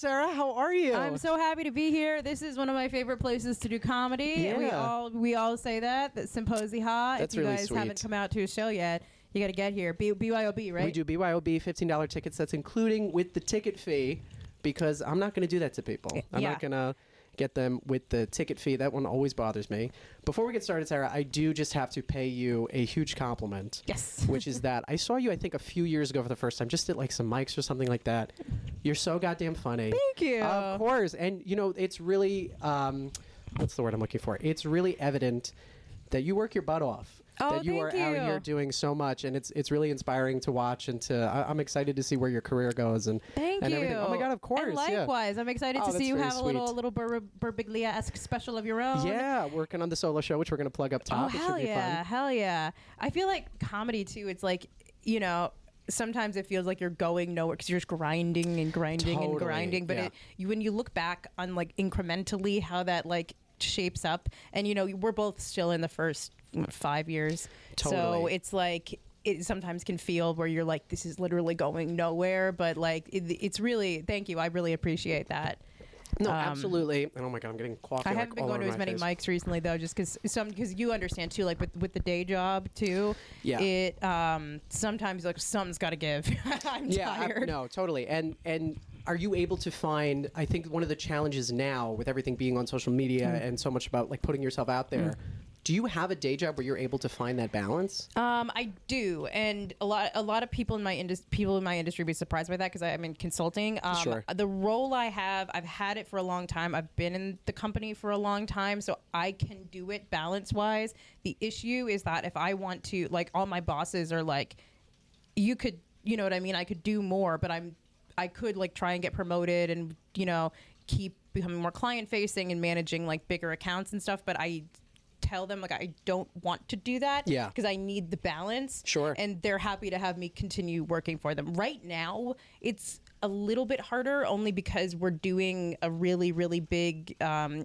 Sarah. How are you? I'm so happy to be here. This is one of my favorite places to do comedy. Yeah. We all say that Symposia. That's if you really guys sweet. haven't come out to a show yet, you got to get here. BYOB, right? We do BYOB $15 tickets. That's including with the ticket fee, because I'm not going to do that to people. I'm Yeah. not going to get them with the ticket fee. That one always bothers me. Before we get started, Sarah, I do just have to pay you a huge compliment. Yes. Which is that I saw you, I think, a few years ago for the first time, just at like some mics or something like that. You're so goddamn funny. Thank you. Of course. And, you know, it's really, what's the word I'm looking for? It's really evident that you work your butt off. Oh, that you are thank out you. here doing so much, and it's really inspiring to watch, and I'm excited to see where your career goes and Thank and you. everything. Oh my god, of course. And likewise, I'm excited Oh, to that's see you very have a sweet. little Birbiglia-esque special of your own. Yeah, working on the solo show, which we're going to plug up Oh, top. It should hell be yeah. fun. Hell yeah. I feel like comedy, too, it's like, you know, sometimes it feels like you're going nowhere because you're just grinding and grinding and Totally, grinding. But yeah. when you look back on, like, incrementally how that, like, shapes up, and, you know, we're both still in the first 5 years. So Totally. it's like, it sometimes can feel where you're like, this is literally going nowhere. But, like, it's really, thank you. I really appreciate that. No, absolutely. And oh my god, I'm getting coffee. I haven't been going to as many mics recently though, just because you understand too, like with the day job too. Yeah. It sometimes like something's got to give. I'm tired. No, totally. And are you able to find? I think one of the challenges now with everything being on social media and so much about like putting yourself out there. Do you have a day job where you're able to find that balance? I do, and a lot of people in my industry be surprised by that because I'm in consulting. Sure. The role I have, I've had it for a long time. I've been in the company for a long time, so I can do it balance wise. The issue is that if I want to, like, all my bosses are like, you could, you know what I mean? I could do more, but I could like try and get promoted and, you know, keep becoming more client facing and managing like bigger accounts and stuff. But I tell them like I don't want to do that because I need the balance. Sure. And they're happy to have me continue working for them. Right now it's a little bit harder only because we're doing a really big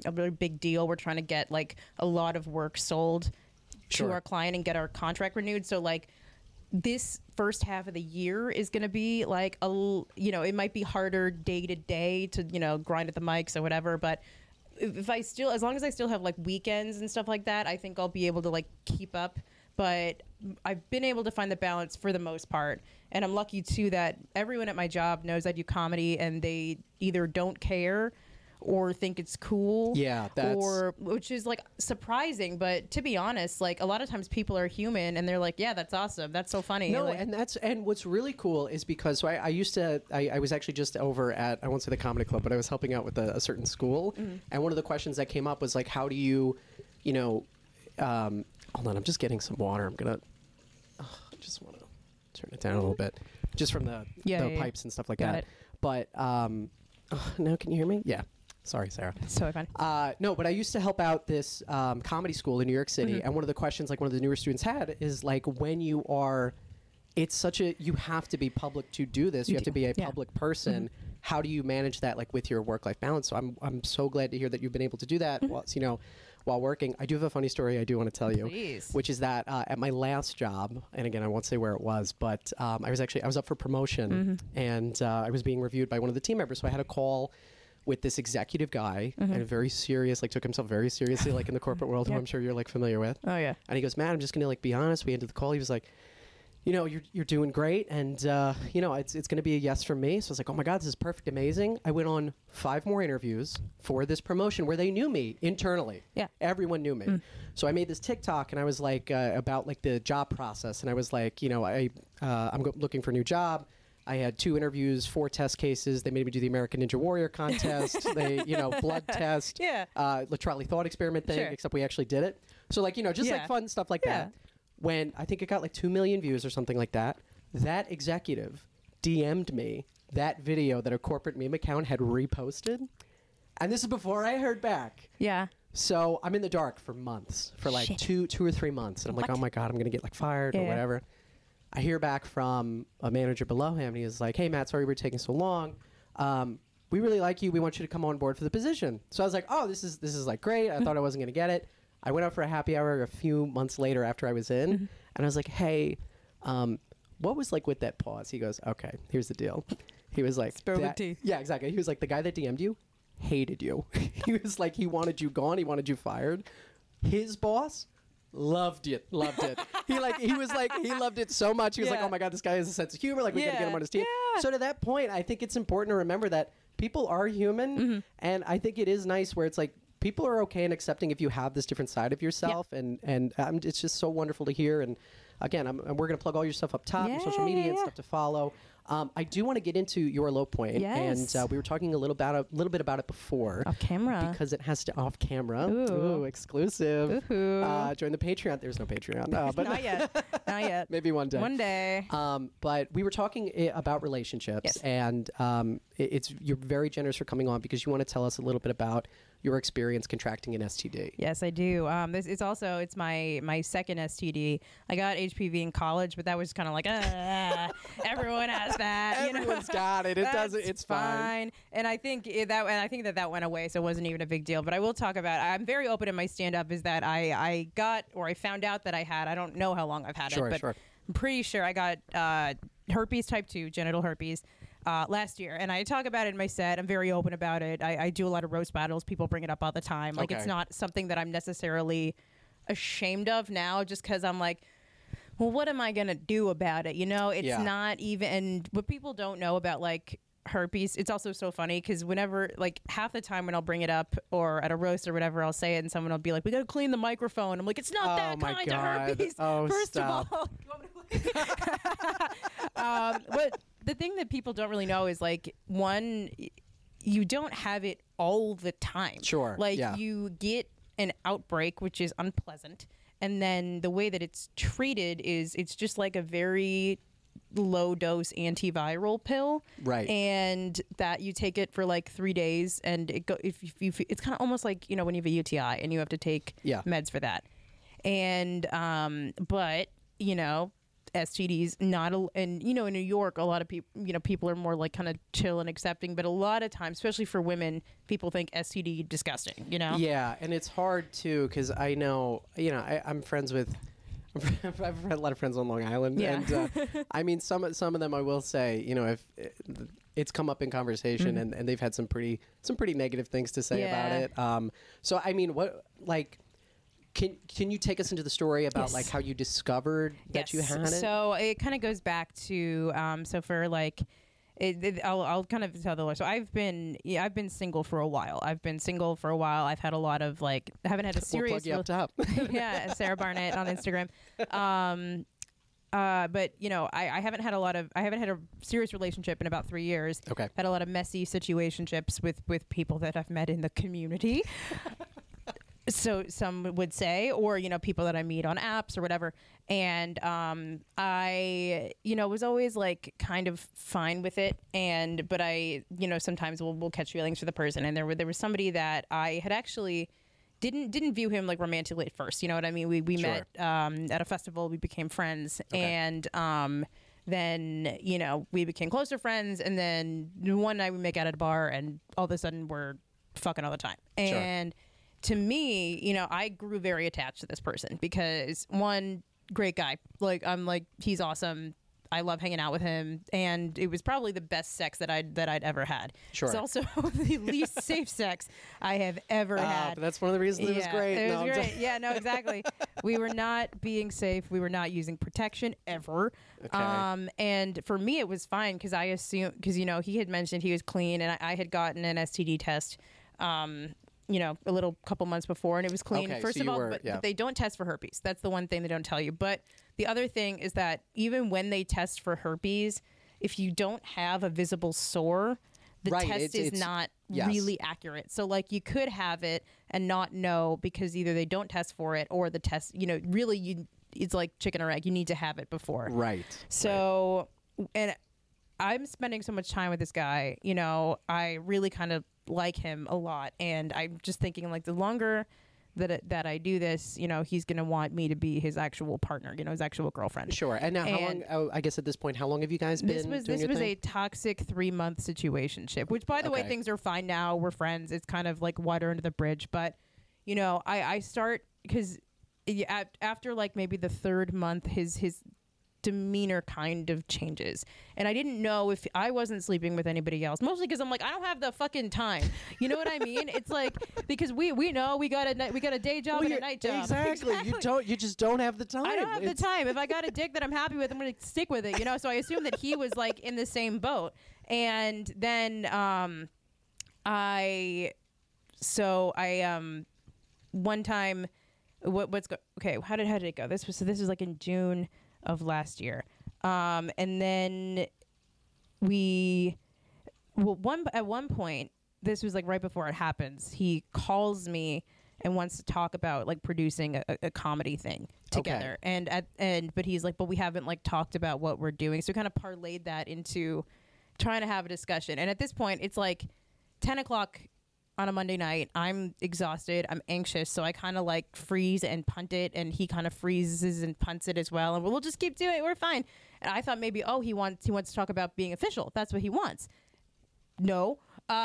deal. We're trying to get like a lot of work sold to our client and get our contract renewed. So like this first half of the year is going to be like it might be harder day to day to, you know, grind at the mics or whatever, but as long as I still have like weekends and stuff like that, I think I'll be able to like keep up. But I've been able to find the balance for the most part. And I'm lucky too that everyone at my job knows I do comedy and they either don't care or think it's cool. Yeah, which is like surprising. But to be honest, like a lot of times people are human and they're like, yeah, that's awesome. That's so funny. No, like, and what's really cool is because I was actually just over at, I won't say the comedy club, but I was helping out with a certain school. And one of the questions that came up was like, how do you know, hold on, I'm just getting some water. I just want to turn it down a little bit just from the pipes and stuff like Got that. it. But now can you hear me? Yeah. Sorry, Sarah. it's so funny. No, but I used to help out this comedy school in New York City, and one of the questions like one of the newer students had is like, when you are, you have to be public to do this. You have to be a public person. How do you manage that like with your work-life balance? So I'm so glad to hear that you've been able to do that while working. I do have a funny story I do want to tell you. Please. Which is that at my last job, and again, I won't say where it was, but I was up for promotion, and I was being reviewed by one of the team members. So I had a call with this executive guy, and very serious, like took himself very seriously, like in the corporate world, who I'm sure you're like familiar with. Oh yeah. And he goes, Matt, I'm just going to like be honest. We ended the call. He was like, you know, you're doing great, and you know, it's going to be a yes from me. So I was like, oh my god, this is perfect, amazing. I went on 5 more interviews for this promotion where they knew me internally. Yeah, everyone knew me. So I made this TikTok, and I was like about like the job process, and I was like, you know, I'm looking for a new job. I had 2 interviews, 4 test cases. They made me do the American Ninja Warrior contest. They, you know, blood test. Latrelli thought experiment thing, except we actually did it. So like, you know, just like fun stuff like that. When I think it got like 2 million views or something like that, that executive DM'd me that video that a corporate meme account had reposted. And this is before I heard back. Yeah. So I'm in the dark for months, for like two or 3 months. And I'm like, oh my God, I'm going to get like fired or whatever. I hear back from a manager below him, and he is like, hey, Matt, sorry we're taking so long. We really like you. We want you to come on board for the position. So I was like, oh, this is like great. I thought I wasn't going to get it. I went out for a happy hour a few months later after I was in, and I was like, hey, what was like with that pause? He goes, okay, here's the deal. He was like, Spill the tea. Yeah, exactly. He was like, the guy that DM'd you hated you. He was like, he wanted you gone. He wanted you fired. His boss loved it. He loved it so much. He was like, oh my God, this guy has a sense of humor. Like, we got to get him on his team. Yeah. So to that point, I think it's important to remember that people are human. And I think it is nice where it's like, people are okay and accepting if you have this different side of yourself. And it's just so wonderful to hear. And again, we're going to plug all your stuff up top, your social media and stuff to follow. I do want to get into your low point, and we were talking a little bit about it before, off camera, because it has to off camera. Ooh, exclusive. Ooh. Join the Patreon. There's no Patreon, but not yet. Maybe one day. One day. But we were talking about relationships, and you're very generous for coming on because you want to tell us a little bit about your experience contracting an STD. Yes, I do. It's my second STD. I got HPV in college, but that was kind of like everyone has that. Everyone's got it. It doesn't. It's fine. And I think that went away, so it wasn't even a big deal. But I will talk about. I'm very open in my stand-up. Is that I found out that I had. I don't know how long I've had it, but I'm pretty sure I got herpes type 2, genital herpes. Last year, and I talk about it in my set. I'm very open about it. I do a lot of roast battles. People bring it up all the time. Like, it's not something that I'm necessarily ashamed of now, just because I'm like, well, what am I gonna do about it? It's not even. And what people don't know about like herpes, it's also so funny because whenever, like, half the time when I'll bring it up or at a roast or whatever, I'll say it and someone will be like, we gotta clean the microphone. I'm like, it's not that kind of herpes. First of all. But the thing that people don't really know is, like, one, you don't have it all the time. Sure. Like, you get an outbreak, which is unpleasant. And then the way that it's treated is it's just like a very low dose antiviral pill. Right. And that you take it for like 3 days. And it's kind of almost like, when you have a UTI and you have to take meds for that. And, but, STDs in New York, a lot of people are more like kind of chill and accepting, but a lot of times, especially for women, people think STD disgusting, Yeah, and it's hard too because I know, I'm friends with. I've had a lot of friends on Long Island, and I mean, some of them I will say, if it's come up in conversation, and they've had some pretty negative things to say about it. So I mean, what like. Can you take us into the story about like how you discovered that you had it? So it kind of goes back to so for like I'll kind of tell the story. So I've been single for a while. I've had a lot of like I haven't had a serious. We'll plug you up top. Yeah, Sarah Barnett on Instagram. But I haven't had a serious relationship in about 3 years. Okay. Had a lot of messy situationships with people that I've met in the community. So some would say, or, people that I meet on apps or whatever. And I, was always like kind of fine with it. But I, sometimes we'll catch feelings for the person. And there was somebody that I had actually didn't view him like romantically at first. You know what I mean? We met at a festival. We became friends. Okay. And then, we became closer friends. And then one night we make out at a bar and all of a sudden we're fucking all the time. And to me, I grew very attached to this person because one, great guy. Like, I'm like, he's awesome. I love hanging out with him, and it was probably the best sex that I'd ever had. Sure. It's also the least safe sex I have ever had. But that's one of the reasons it was great. It was great. Yeah, no, exactly. We were not being safe. We were not using protection ever. Okay. And for me, it was fine because I assumed he had mentioned he was clean, and I had gotten an STD test. A little couple months before, and it was clean. Okay, First of all, but they don't test for herpes. That's the one thing they don't tell you. But the other thing is that even when they test for herpes, if you don't have a visible sore, the test is not really accurate. So, like, you could have it and not know because either they don't test for it or the test, really, it's like chicken or egg. You need to have it before. Right. So, and I'm spending so much time with this guy, I really kind of like him a lot, and I'm just thinking like the longer that I do this, he's gonna want me to be his actual partner, his actual girlfriend. Sure. And now, how long? I guess at this point, how long have you guys been? This was a toxic 3-month situationship, which, by the way, things are fine now. We're friends. It's kind of like water under the bridge, but I start because after like maybe the 3rd month, his demeanor kind of changes. And I didn't know if I wasn't sleeping with anybody else, mostly because I'm like, I don't have the fucking time. You know what I mean? It's like, because we know we got a day job and a night job. Exactly. You just don't have the time. I don't have the time. If I got a dick that I'm happy with, I'm going to stick with it, you know? So I assumed that he was like in the same boat. And then one time, how did it go? This was like in June of last year. And then at one point, this was like right before it happens, he calls me and wants to talk about like producing a comedy thing together. Okay. But he's like, but we haven't like talked about what we're doing. So we kind of parlayed that into trying to have a discussion. And at this point, it's like 10 o'clock on a Monday night. I'm exhausted. I'm anxious. So I kind of like freeze and punt it. And he kind of freezes and punts it as well. And we'll just keep doing it. We're fine. And I thought maybe, he wants to talk about being official. That's what he wants. No.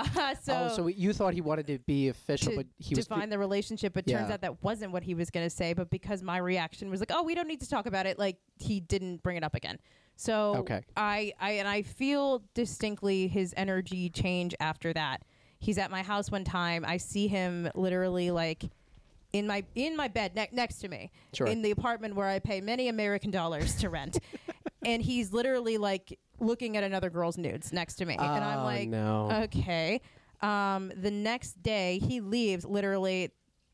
So you thought he wanted to be official, but he was define the relationship. But turns out that wasn't what he was going to say. But because my reaction was like, we don't need to talk about it. Like he didn't bring it up again. So okay. I feel distinctly his energy change after that. He's at my house one time. I see him literally like in my bed next to me, sure, in the apartment where I pay many American dollars to rent. And he's literally like looking at another girl's nudes next to me. And I'm like, no. Okay. The next day he leaves, literally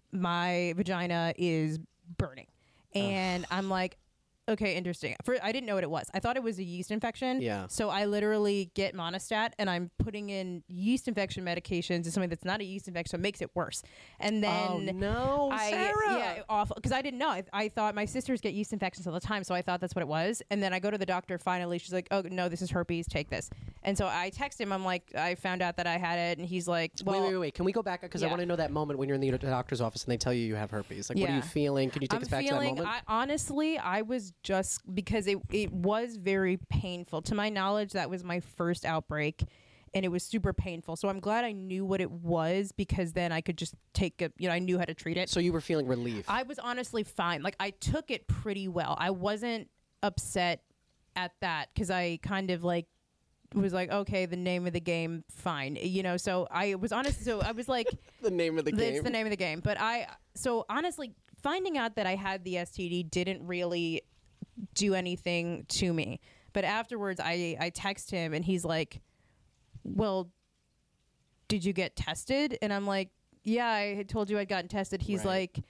my vagina is burning. And I'm like, okay, interesting. I didn't know what it was. I thought it was a yeast infection. Yeah. So I literally get Monistat and I'm putting in yeast infection medications to something that's not a yeast infection, so it makes it worse. And then Sarah. Yeah, awful. Because I didn't know. I thought my sisters get yeast infections all the time, so I thought that's what it was. And then I go to the doctor. Finally, she's like, "Oh no, this is herpes. Take this." And so I text him. I'm like, I found out that I had it, and he's like, "Well, wait. Can we go back because I want to know that moment when you're in the doctor's office and they tell you have herpes. Like, what are you feeling? Can you take us back to that moment? Honestly, I was just because it was very painful. To my knowledge, that was my first outbreak, and it was super painful. So I'm glad I knew what it was because then I could just take it. I knew how to treat it. So you were feeling relief. I was honestly fine. Like I took it pretty well. I wasn't upset at that because I kind of like was like, okay, the name of the game, fine. So I was honest. So I was like, the name of the game. It's the name of the game. But so honestly, finding out that I had the STD didn't really do anything to me. But afterwards, I text him and he's like, well, did you get tested? And I'm like, yeah, I had told you I'd gotten tested. He's like,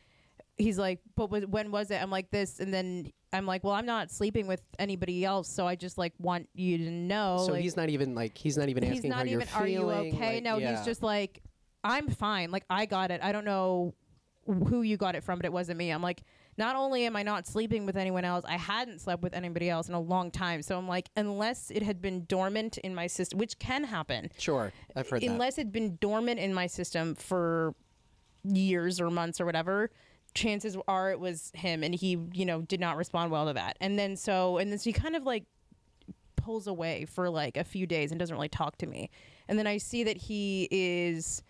but when was it? I'm like this. And then I'm like, well, I'm not sleeping with anybody else. So I just like want you to know. So like, he's not even asking how you're feeling. Are you okay? Like, no, he's just like, I'm fine. Like I got it. I don't know who you got it from, but it wasn't me. I'm like, not only am I not sleeping with anyone else, I hadn't slept with anybody else in a long time. So I'm like, unless it had been dormant in my system, which can happen. Sure, I've heard that. Unless it'd been dormant in my system for years or months or whatever, chances are it was him, and he, did not respond well to that. And then he kind of like pulls away for like a few days and doesn't really talk to me. And then I see that he is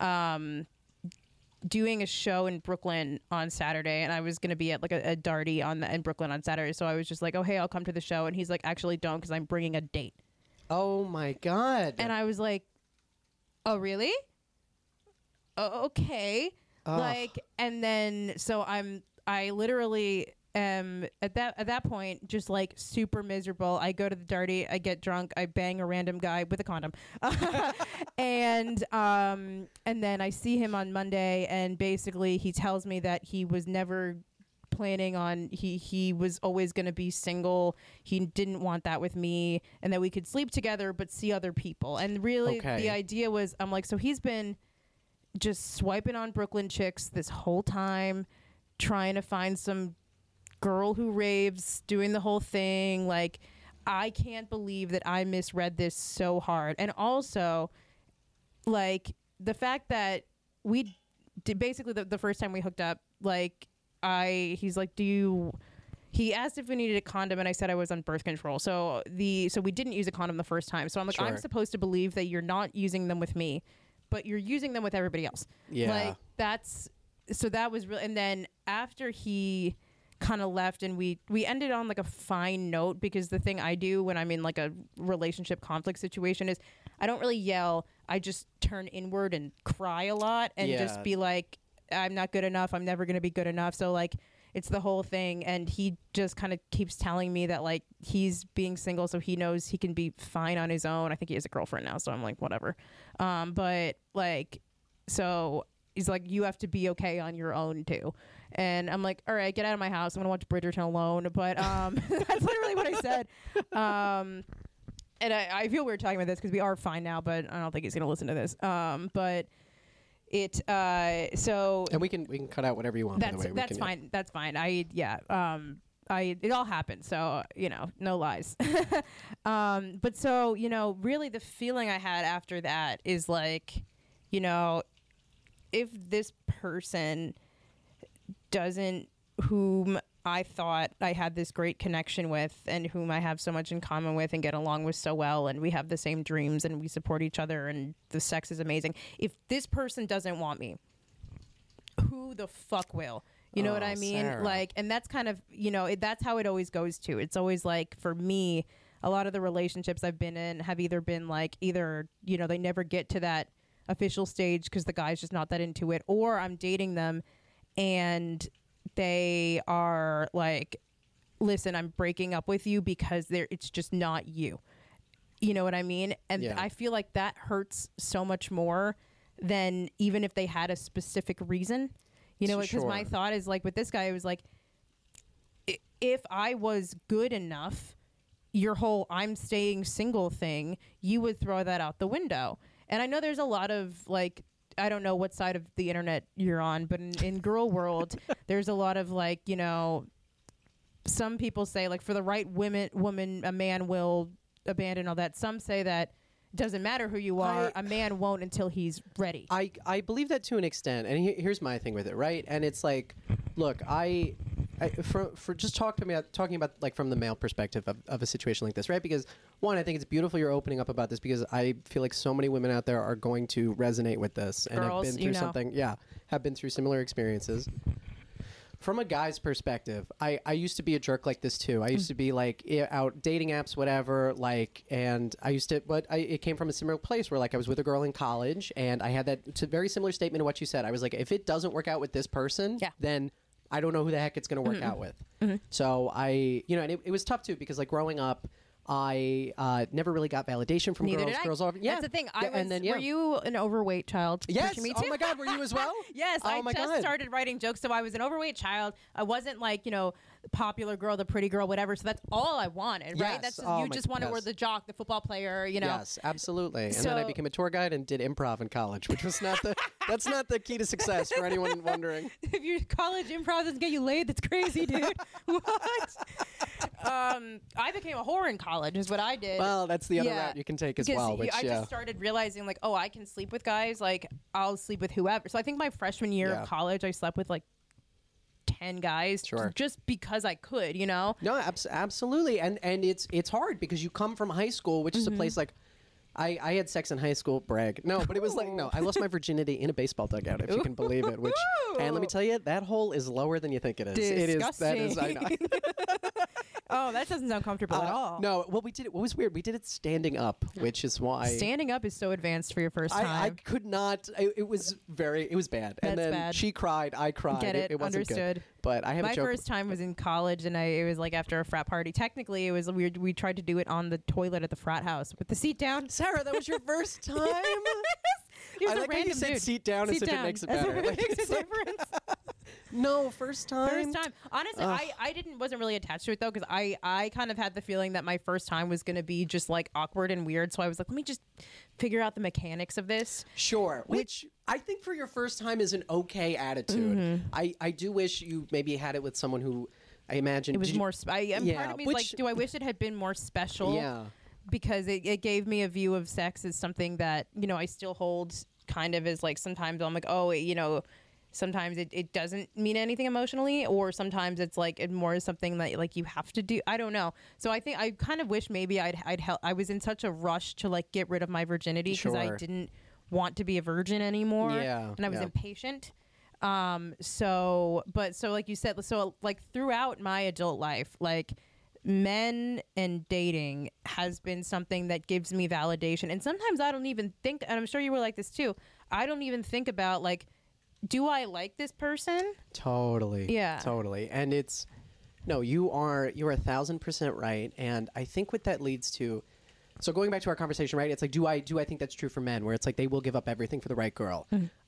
doing a show in Brooklyn on Saturday, and I was going to be at like a Darty in Brooklyn on Saturday. So I was just like, oh, hey, I'll come to the show. And he's like, actually don't, because I'm bringing a date. Oh my God. And I was like, oh, really? Oh, okay. Like, and then, so I literally am at that point, just like super miserable. I go to the Darty, I get drunk, I bang a random guy with a condom. And then I see him on Monday, and basically he tells me that he was never planning on, he was always going to be single. He didn't want that with me, and that we could sleep together, but see other people. And really the idea was, I'm like, so he's been just swiping on Brooklyn chicks this whole time, trying to find some girl who raves, doing the whole thing. Like, I can't believe that I misread this so hard. And also, like, the fact that we did basically the first time we hooked up, like, he's like, he asked if we needed a condom, and I said I was on birth control. So we didn't use a condom the first time. So I'm like, sure. I'm supposed to believe that you're not using them with me, but you're using them with everybody else. Yeah. Like, that was real. And then after he kind of left, and we ended on like a fine note, because the thing I do when I'm in like a relationship conflict situation is I don't really yell. I just turn inward and cry a lot and just be like, I'm not good enough. I'm never going to be good enough. So like, it's the whole thing. And he just kind of keeps telling me that like he's being single, so he knows he can be fine on his own. I think he has a girlfriend now, so I'm like, whatever. But like, so he's like, you have to be okay on your own too. And I'm like, all right, get out of my house. I'm gonna watch Bridgerton alone. But that's literally what I said. And I feel weird talking about this because we are fine now, but I don't think he's gonna listen to this. But it so and we can cut out whatever you want. That's fine. That's fine. It all happened, so no lies. But so really the feeling I had after that is like, if this person whom I thought I had this great connection with and whom I have so much in common with and get along with so well, and we have the same dreams and we support each other and the sex is amazing. If this person doesn't want me, who the fuck will? You know what I mean? Sarah. Like, and that's kind of, that's how it always goes to. It's always like, for me, a lot of the relationships I've been in have either been like, they never get to that official stage because the guy's just not that into it, or I'm dating them and they are like, listen, I'm breaking up with you because it's just not you. You know what I mean? And I feel like that hurts so much more than even if they had a specific reason. Because my thought is like, with this guy, it was like, if I was good enough, your whole I'm staying single thing, you would throw that out the window. And I know there's a lot of like, I don't know what side of the internet you're on, but in girl world, there's a lot of like, some people say like, for the right woman, a man will abandon all that. Some say that it doesn't matter who you are, a man won't until he's ready. I believe that to an extent, and here's my thing with it, right? And it's like, look, for just talking about like from the male perspective of a situation like this, right? Because one, I think it's beautiful you're opening up about this, because I feel like so many women out there are going to resonate with this and Girls, have been through have been through similar experiences. From a guy's perspective, I used to be a jerk like this too. I used to be like out dating apps, whatever, like, and I used to, but it came from a similar place where like I was with a girl in college and I had that very similar statement to what you said. I was like, if it doesn't work out with this person, then I don't know who the heck it's going to work out with. So and it was tough too, because like growing up, I never really got validation from Neither girls. did I. Girls often, That's the thing. Were you an overweight child? Yes. Me Oh too. my God, were you as well? Yes. Oh I my just God. started writing jokes, so I was an overweight child. I wasn't like the popular girl, the pretty girl, whatever. So that's all I wanted, right? Yes. That's Oh you my- just wanted yes. were the jock, the football player, Yes, absolutely. And then I So- became a tour guide and did improv in college, which was that's not the key to success for anyone wondering. If your college improv doesn't get you laid, that's crazy, dude. What? I became a whore in college, is what I did. Well, that's the other route you can take as Because well. Which, I just started realizing, like, oh, I can sleep with guys. Like, I'll sleep with whoever. So I think my freshman year of college, I slept with like 10 guys, just because I could, No, absolutely, and it's hard because you come from high school, which is a place like. I had sex in high school, brag. No, but it was like, no, I lost my virginity in a baseball dugout, if you can believe it. Which, and let me tell you, that hole is lower than you think it is. Disgusting. It is, that is, I know. Oh, that doesn't sound comfortable at all. No, well, we did it. What was weird, we did it standing up, which is why. Standing up is so advanced for your first time. I could not, it was bad. And That's then bad. she cried, I cried. Get it, It wasn't understood. good. But I have My a joke. first time was in college, and it was like after a frat party. Technically, it was weird. We tried to do it on the toilet at the frat house with the seat down. Sarah, that was your first time? He was I a like how you random said dude. seat down as if it makes it better. It Like, makes a it's like- difference. No, first time. First time. Honestly, wasn't really attached to it though, because I kind of had the feeling that my first time was going to be just like awkward and weird. So I was like, let me just figure out the mechanics of this. Sure. Which I think for your first time is an okay attitude. I do wish you maybe had it with someone who I imagine It was more. Part of me is like, do I wish it had been more special? Yeah. Because it gave me a view of sex as something that I still hold kind of as like, sometimes I'm like, oh, sometimes it doesn't mean anything emotionally, or sometimes it's like it more is something that like you have to do. I don't know. So I think I kind of wish maybe I was in such a rush to like get rid of my virginity because I Sure. didn't want to be a virgin anymore. Yeah, And I was yeah. impatient. So like you said, so like throughout my adult life, like men and dating has been something that gives me validation. And sometimes I don't even think, and I'm sure you were like this too, I don't even think about like, do I like this person? Totally. Yeah. Totally. And it's, no, you're 1,000% right. And I think what that leads to, so going back to our conversation, right? It's like, do I think that's true for men, where it's like they will give up everything for the right girl?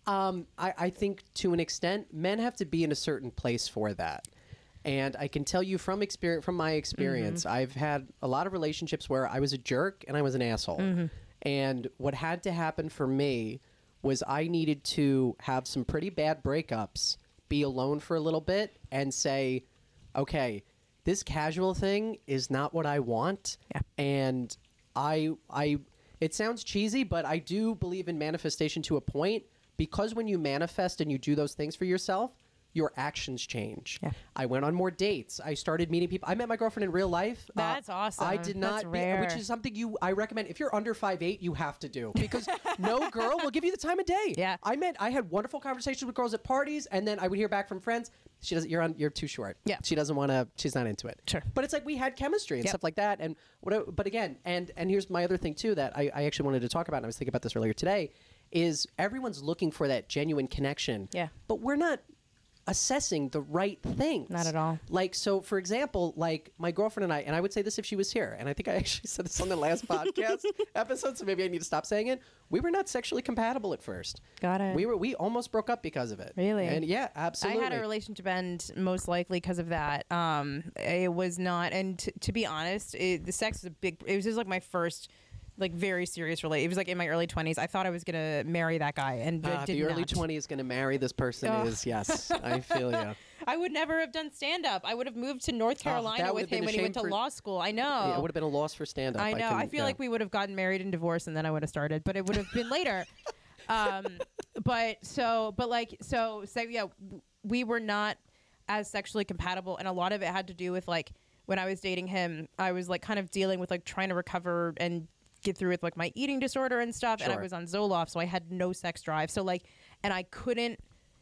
I think to an extent, men have to be in a certain place for that. And I can tell you from my experience, I've had a lot of relationships where I was a jerk and I was an asshole. And what had to happen for me was I needed to have some pretty bad breakups, be alone for a little bit, and say, okay, this casual thing is not what I want. Yeah. And it sounds cheesy, but I do believe in manifestation to a point, because when you manifest and you do those things for yourself, your actions change. Yeah. I went on more dates. I started meeting people. I met my girlfriend in real life. That's awesome. I did That's not, rare. which is something I recommend. If you're under 5'8", you have to do, because no girl will give you the time of day. Yeah. I had wonderful conversations with girls at parties, and then I would hear back from friends. She doesn't. You're too short. Yeah. She doesn't want to. She's not into it. Sure. But it's like we had chemistry and Yep. stuff like that. And but again, and here's my other thing too that I actually wanted to talk about. And I was thinking about this earlier today. Is everyone's looking for that genuine connection? Yeah. But we're not assessing the right things. Not at all. Like, so for example, like my girlfriend and I would say this if she was here, and I think I actually said this on the last podcast episode, so maybe I need to stop saying it. We were not sexually compatible at first. Got it. We almost broke up because of it. Really? And yeah, absolutely. I had a relationship end most likely because of that. It was not, and to be honest, the sex was it was just like my first like very serious relate. It was like in my early 20s. I thought I was gonna marry that guy, and did the early not. 20s going to marry this person Ugh. is, yes, I feel you. I would never have done stand up. I would have moved to North Carolina that would with have been him a when he went to shame for- law school. I know. Yeah, it would have been a loss for stand-up. I know. I feel like we would have gotten married and divorced, and then I would have started, but it would have been later. Yeah, we were not as sexually compatible, and a lot of it had to do with like when I was dating him, I was like kind of dealing with like trying to recover and get through with like my eating disorder and stuff, and I Sure. was on Zoloft, so I had no sex drive. So like, and I couldn't,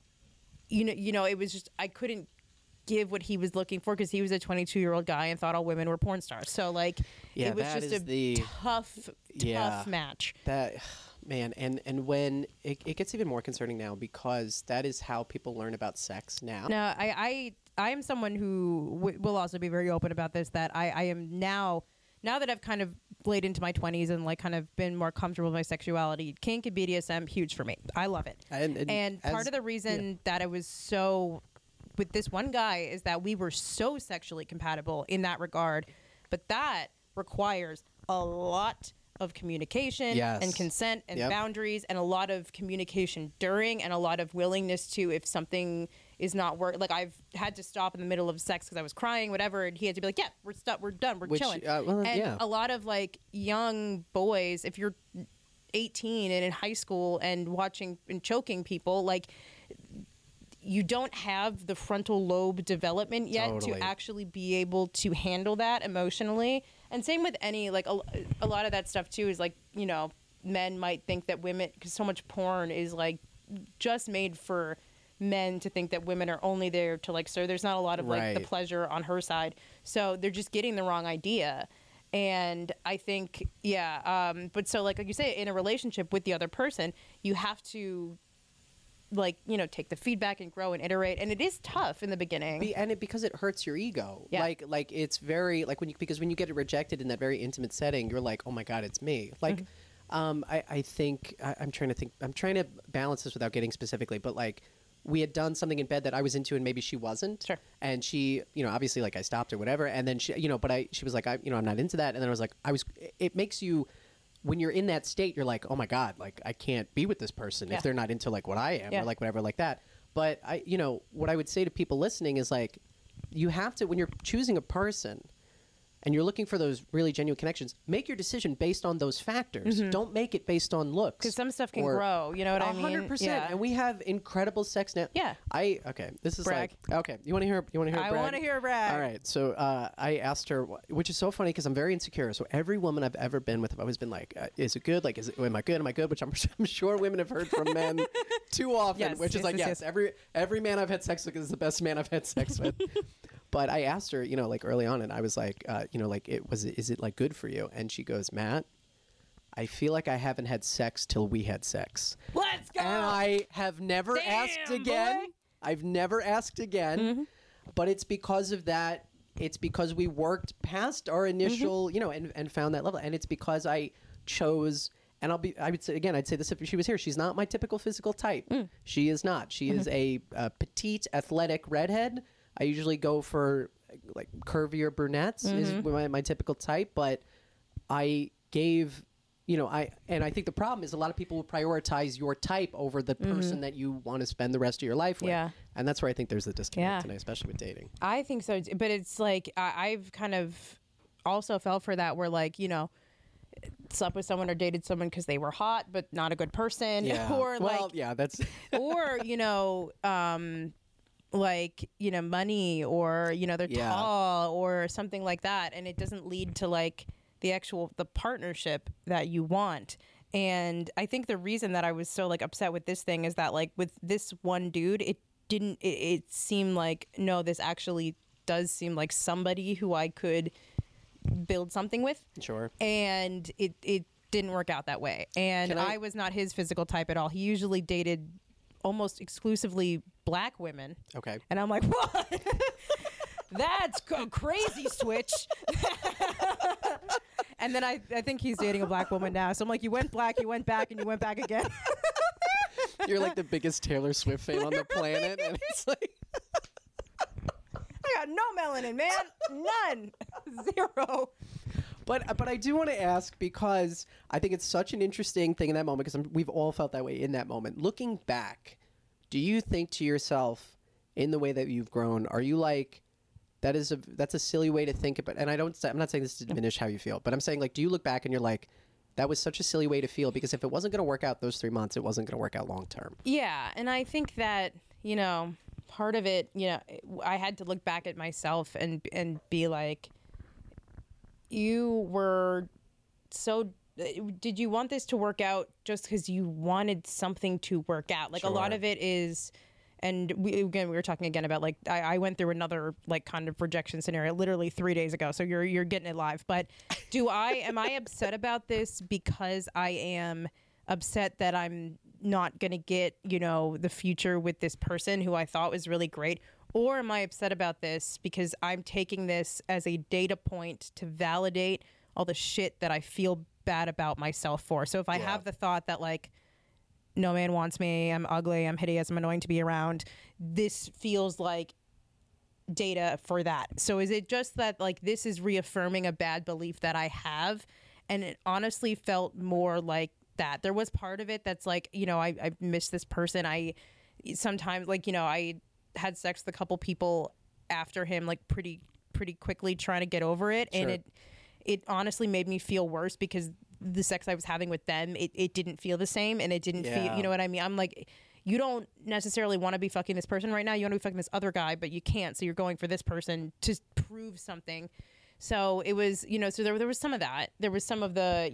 you know, it was just I couldn't give what he was looking for because he was a 22-year-old guy and thought all women were porn stars. So like, Yeah, it was that just is a the- tough match. That, man, and when it gets even more concerning now, because that is how people learn about sex now. No, I am someone who will also be very open about this, that I am now that I've kind of played into my 20s and like kind of been more comfortable with my sexuality, kink and BDSM, huge for me. I love it. And part of the reason that I was so with this one guy is that we were so sexually compatible in that regard, but that requires a lot of communication Yes. and consent and Yep. boundaries, and a lot of communication during, and a lot of willingness to, if something is not work, like I've had to stop in the middle of sex because I was crying, whatever, and he had to be like, yeah, we're done, we're Which, chilling. well, and yeah. a lot of like young boys, if you're 18 and in high school and watching and choking people, like you don't have the frontal lobe development yet Totally. to actually be able to handle that emotionally. And same with any, like a lot of that stuff too is like, you know, men might think that women, because so much porn is like just made for men to think that women are only there to like, so there's not a lot of like the Right. pleasure on her side. So they're just getting the wrong idea. And I think, but so like you say, in a relationship with the other person, you have to like, you know, take the feedback and grow and iterate. And it is tough in the beginning. Because it hurts your ego. Yeah. Like it's very like because when you get rejected in that very intimate setting, you're like, oh my God, it's me. Like, I think I'm trying to balance this without getting specifically, but like we had done something in bed that I was into and maybe she wasn't. Sure. And she, you know, obviously like I stopped or whatever, and then she, you know, but she was like, I'm not into that, and then I was like, it makes you. When you're in that state, you're like, oh my God, like I can't be with this person Yeah. if they're not into like what I am Yeah. or like whatever like that. But what I would say to people listening is like, you have to, when you're choosing a person, and you're looking for those really genuine connections, make your decision based on those factors. Don't make it based on looks. Because some stuff can grow, you know what I mean? 100%. Yeah. And we have incredible sex now. Yeah. Okay, this is Brag. like, okay, you want to hear I want to hear a brag. All right, so I asked her, which is so funny because I'm very insecure. So every woman I've ever been with, I've always been like, is it good? Like, am I good? Am I good? Which I'm sure women have heard from men too often, Yes, which is yes, like, yes, yes, every man I've had sex with is the best man I've had sex with. But I asked her, like early on, and I was like, like, is it like good for you? And she goes, Matt, I feel like I haven't had sex till we had sex. Let's go. And I have never asked again. Boy. I've never asked again. But it's because of that. It's because we worked past our initial, and found that level. And it's because I chose. And I'd say this if she was here. She's not my typical physical type. She is not. She is a petite, athletic redhead. I usually go for like curvier brunettes is my typical type, but I gave, I think the problem is a lot of people will prioritize your type over the person that you want to spend the rest of your life with. Yeah. And that's where I think there's a disconnect Yeah. today, especially with dating. I think so, but it's like I've kind of also fell for that where like, slept with someone or dated someone because they were hot but not a good person, Yeah. or well, like, yeah, that's or like money, or they're Yeah. tall or something like that, and it doesn't lead to like the partnership that you want. And I think the reason that I was so like upset with this thing is that like with this one dude, it seemed like, no, this actually does seem like somebody who I could build something with. sure. And it didn't work out that way. And I was not his physical type at all. He usually dated almost exclusively black women. Okay. And I'm like, what? That's a crazy switch. And then I think he's dating a black woman now. So I'm like, you went black, you went back, and you went back again. You're like the biggest Taylor Swift fan on the planet, and it's like I got no melanin, man. None. Zero. But I do want to ask, because I think it's such an interesting thing in that moment, because we've all felt that way in that moment. Looking back, do you think to yourself, in the way that you've grown, are you like, that's a silly way to think about? And I'm not saying this to diminish how you feel, but I'm saying, like, do you look back and you're like, that was such a silly way to feel, because if it wasn't going to work out those 3 months, it wasn't going to work out long term. Yeah, and I think that part of it, I had to look back at myself and be like, you were so. Did you want this to work out just because you wanted something to work out? Like, Sure. a lot of it is, and we were talking again about like I went through another like kind of rejection scenario literally 3 days ago. So you're getting it live. But am I upset about this because I am upset that I'm not going to get, the future with this person who I thought was really great? Or am I upset about this because I'm taking this as a data point to validate all the shit that I feel bad about myself for? So if I have the thought that like, no man wants me, I'm ugly, I'm hideous, I'm annoying to be around, this feels like data for that. So is it just that like this is reaffirming a bad belief that I have? And it honestly felt more like that. There was part of it that's like, I miss this person. I sometimes like, I had sex with a couple people after him, like pretty quickly, trying to get over it. Sure. And it honestly made me feel worse because the sex I was having with them, it didn't feel the same, and it didn't feel, you know what I mean? I'm like, you don't necessarily want to be fucking this person right now. You want to be fucking this other guy, but you can't. So you're going for this person to prove something. So it was, so there was some of that. There was some of the,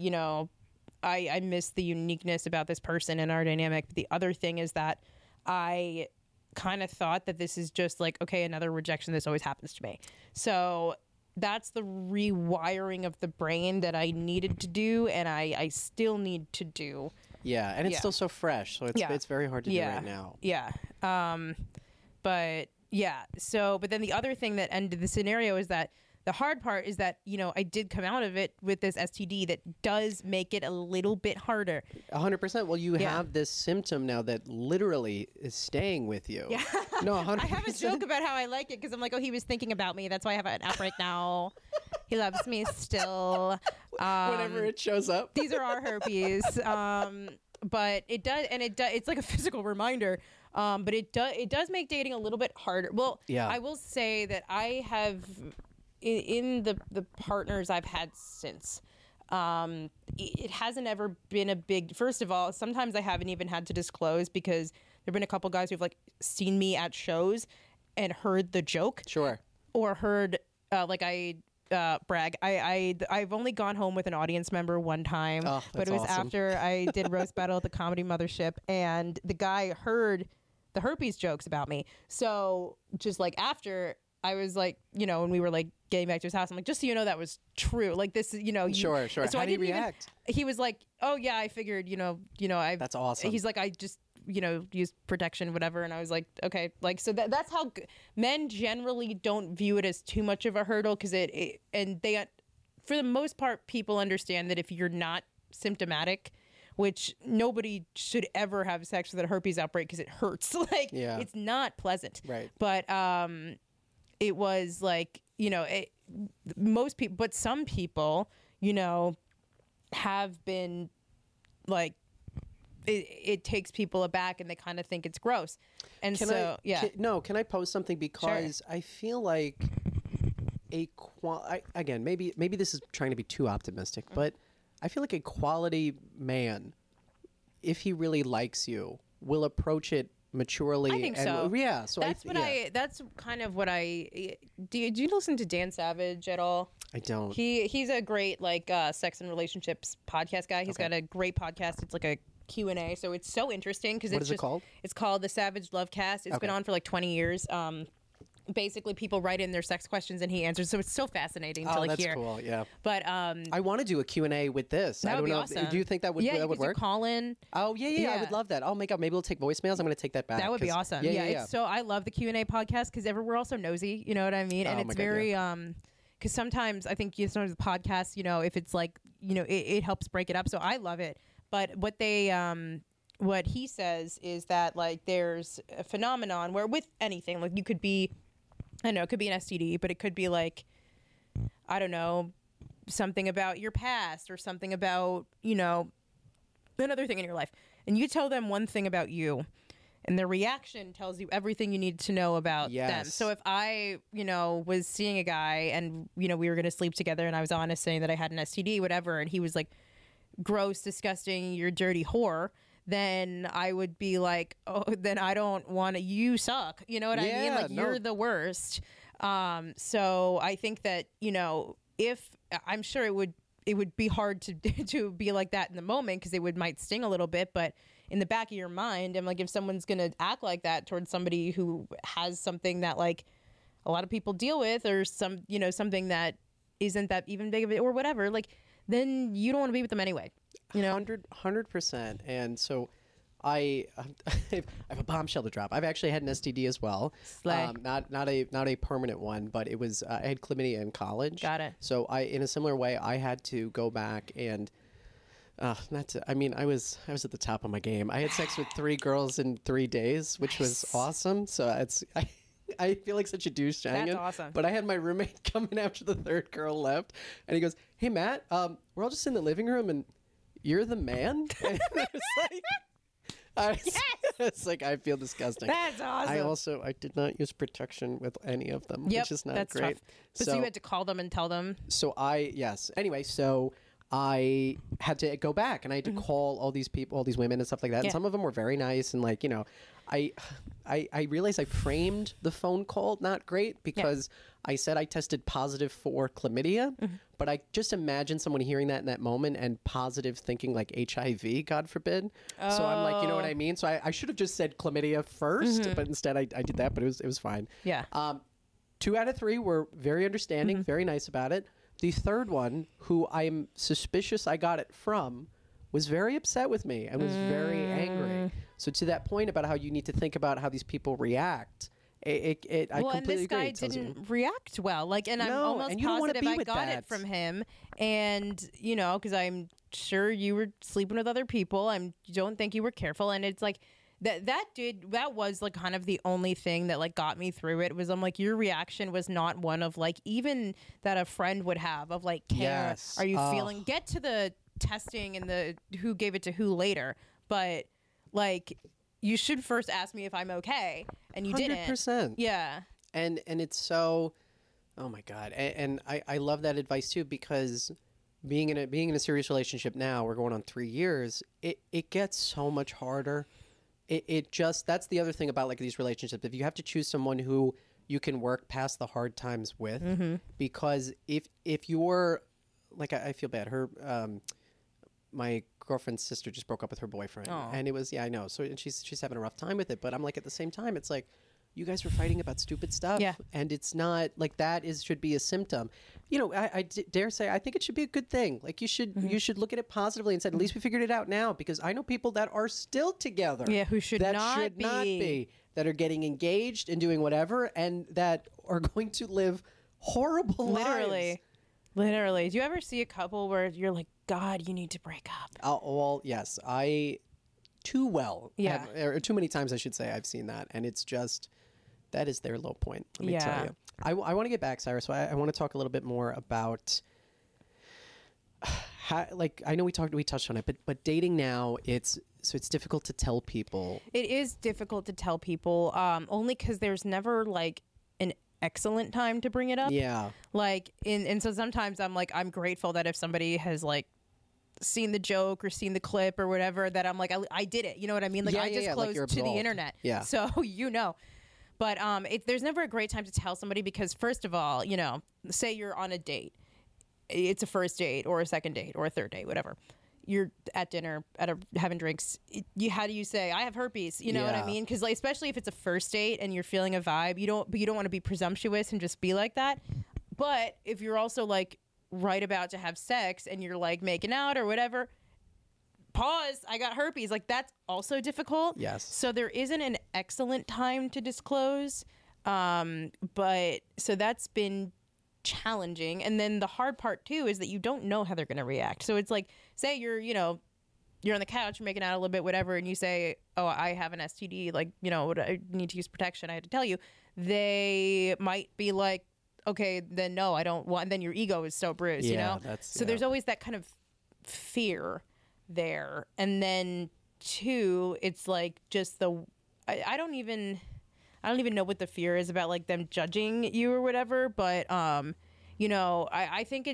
I miss the uniqueness about this person and our dynamic. But the other thing is that I kind of thought that this is just like, okay, another rejection. This always happens to me. So that's the rewiring of the brain that I needed to do, and I still need to do. Yeah, and it's still so fresh, so it's very hard to do right now. Yeah. But yeah. So, but then the other thing that ended the scenario is that the hard part is that, I did come out of it with this STD that does make it a little bit harder. 100%. Well, you have this symptom now that literally is staying with you. Yeah. No, 100%. I have a joke about how I like it because I'm like, oh, he was thinking about me. That's why I have an app right now. He loves me still. Whenever it shows up. These are our herpes. But it does, and it's like a physical reminder. But it does make dating a little bit harder. Well, yeah. I will say that I have in the partners I've had since, it hasn't ever been a big. First of all, sometimes I haven't even had to disclose because there've been a couple guys who've like seen me at shows and heard the joke. Sure. Or heard brag. I've only gone home with an audience member one time, but it was awesome. after I did roast battle at the Comedy Mothership, and the guy heard the herpes jokes about me. So just like after, I was like, you know, when we were like getting back to his house, I'm like, just so you know, that was true. Like this, you know. Sure. So How I did he didn't react? he was like, oh yeah, I figured, I. That's awesome. He's like, I just, use protection, whatever. And I was like, okay, like, so that's how men generally don't view it as too much of a hurdle because and they, for the most part, people understand that if you're not symptomatic, which nobody should ever have sex with a herpes outbreak because it hurts. Like, it's not pleasant. Right. But it was like, most people, but some people, have been like, it takes people aback and they kind of think it's gross. And can I post something because I feel like again, maybe this is trying to be too optimistic, but I feel like a quality man, if he really likes you, will approach it maturely. I think so. Yeah. So that's kind of what I do. You listen to Dan Savage at all? I don't. He's a great sex and relationships podcast guy. He's got a great podcast. It's like a Q&A, so it's so interesting because it's called? It's called the Savage Love Cast. It's been on for like 20 years. Basically, people write in their sex questions and he answers, so it's so fascinating to hear. That's cool. Yeah, but I want to do a Q&A with this. That I don't would be know. awesome. Do you think that would work? Call in. Oh yeah. I would love that. Oh my god, maybe we'll take voicemails. I'm going to take that back. That would be awesome. Yeah. So I love the Q&A podcast because we're also nosy. You know what I mean? And it's very because sometimes I think sometimes the podcast, if it's like it helps break it up. So I love it. But what he says is that like there's a phenomenon where with anything, like you could be, I don't know, it could be an STD, but it could be like, I don't know, something about your past or something about, another thing in your life. And you tell them one thing about you and their reaction tells you everything you need to know about them. So if I, was seeing a guy and, we were going to sleep together and I was honest saying that I had an STD, whatever, and he was like, gross, disgusting, you're a dirty whore, then I would be like, oh, then I don't want to, you suck. You know what I mean? Like, you're the worst. So I think that, if I'm sure it would be hard to be like that in the moment because it might sting a little bit, but in the back of your mind, I'm like, if someone's going to act like that towards somebody who has something that like a lot of people deal with or something that isn't that even big of it or whatever, like, then you don't want to be with them anyway. 100%. And so I have a bombshell to drop. I've actually had an STD as well. Not a permanent one, but it was I had chlamydia in college. Got it. So in a similar way, I had to go back and I was at the top of my game. I had sex with 3 girls in 3 days, which was awesome. So I feel like such a douche. That's awesome. But I had my roommate come in after the 3rd girl left, and he goes, "Hey Matt, we're all just in the living room, and you're the man." And it's like I feel disgusting. That's awesome. I did not use protection with any of them, which is not great. Tough. But so you had to call them and tell them. Anyway, so I had to go back and I had to call all these people, all these women and stuff like that. And some of them were very nice and like, I realized I framed the phone call not great because I said I tested positive for chlamydia, but I just imagine someone hearing that in that moment and positive thinking like HIV, God forbid. So I'm like, you know what I mean? So I should have just said chlamydia first, but instead I did that, but it was fine. Yeah. 2 out of 3 were very understanding, very nice about it. The 3rd one, who I'm suspicious I got it from, was very upset with me and was very angry. So to that point about how you need to think about how these people react, I completely agree. And this guy didn't react well. Like, and I'm almost positive I got it from him. And, because I'm sure you were sleeping with other people. I don't think you were careful. And it's like, that was like kind of the only thing that like got me through it was I'm like, your reaction was not one of like, even that a friend would have of like care. Yes. Are you feeling, get to the testing and the who gave it to who later. But like, you should first ask me if I'm okay. And you 100%. didn't. Yeah. And it's so, Oh my God. And I love that advice too, because being in a serious relationship now, we're going on 3 years, it gets so much harder. It just, that's the other thing about like these relationships. If you have to choose someone who you can work past the hard times with, because if you're like, I feel bad. My girlfriend's sister just broke up with her boyfriend, and it was, yeah, I know. So and she's having a rough time with it, but I'm like, at the same time, it's like, you guys were fighting about stupid stuff, and it's not like that should be a symptom. You know, I dare say I think it should be a good thing. Like you should look at it positively and say, at least we figured it out now, because I know people that are still together, who should not be, that are getting engaged and doing whatever, and that are going to live horrible lives. Literally. Do you ever see a couple where you're like, God, you need to break up? Well, yes, too many times I should say I've seen that, and it's just, that is their low point. Let me tell you. I want to get back, Cyrus. So I want to talk a little bit more about how, like, I know we touched on it, but dating now, it's difficult to tell people. It is difficult to tell people, only because there's never like an excellent time to bring it up. Yeah. Like, and so sometimes I'm like, I'm grateful that if somebody has like seen the joke or seen the clip or whatever, that I'm like, I did it. You know what I mean? Like, I just closed like to the internet. Yeah. So, you know. But there's never a great time to tell somebody, because first of all, you know, say you're on a date. It's a first date or a second date or a third date, whatever. You're at dinner, having drinks. How do you say, I have herpes? You know what I mean? Because like, especially if it's a first date and you're feeling a vibe, you don't want to be presumptuous and just be like that. But if you're also like right about to have sex and you're like making out or whatever, pause, I got herpes. Like, that's also difficult. Yes. So there isn't an excellent time to disclose. But so that's been challenging. And then the hard part too is that you don't know how they're going to react. So it's like, say you're on the couch, you're making out a little bit, whatever, and you say, oh, I have an STD, like, you know, I need to use protection, I had to tell you. They might be like, okay, then no, I don't want, and then your ego is so bruised, you know? So there's always that kind of fear there. And then two, it's like just I don't even know what the fear is about, like them judging you or whatever, but you know, I think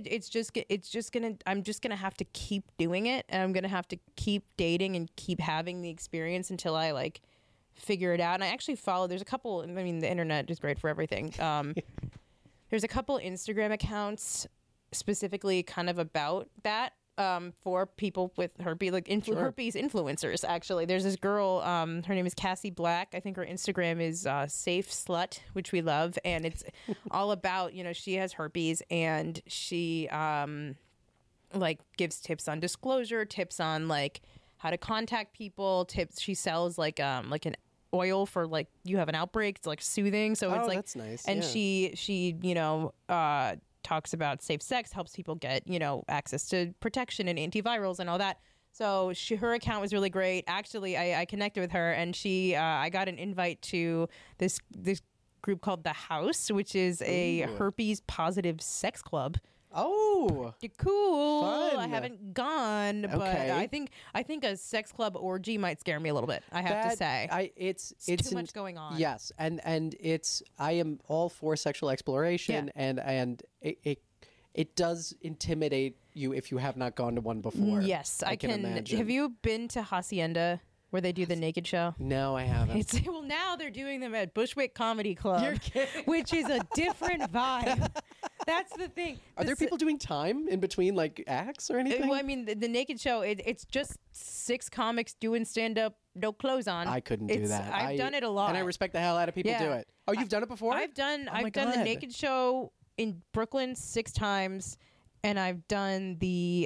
I'm just gonna have to keep doing it, and I'm gonna have to keep dating and keep having the experience until I like figure it out. And I actually there's a couple, I mean, the internet is great for everything. There's a couple Instagram accounts specifically kind of about that, for people with herpes, like herpes influencers, actually. There's this girl, her name is Cassie Black. I think her Instagram is Safe Slut, which we love. And it's all about, you know, she has herpes, and she like gives tips on disclosure, tips on like how to contact people, tips. She sells like an oil for like you have an outbreak. It's like soothing. So it's like, that's nice. And she you know, talks about safe sex, helps people get, you know, access to protection and antivirals and all that. So her account was really great. Actually, I connected with her, and I got an invite to this group called The House, which is a herpes positive sex club. Oh, cool! Fun. I haven't gone, but I think a sex club orgy might scare me a little bit. I have to say, it's too much going on. Yes, and I am all for sexual exploration, and it does intimidate you if you have not gone to one before. Yes, I can imagine. Have you been to Hacienda, where they do the naked show? No, I haven't. Well, now they're doing them at Bushwick Comedy Club, which is a different vibe. That's the thing. Are there people doing time in between like acts or anything? Well, I mean, the naked show, it's just 6 comics doing stand-up, no clothes on. I couldn't do that. I've done it a lot. And I respect the hell out of people do it. Oh, you've done it before? I've done the naked show in Brooklyn 6 times, and I've done the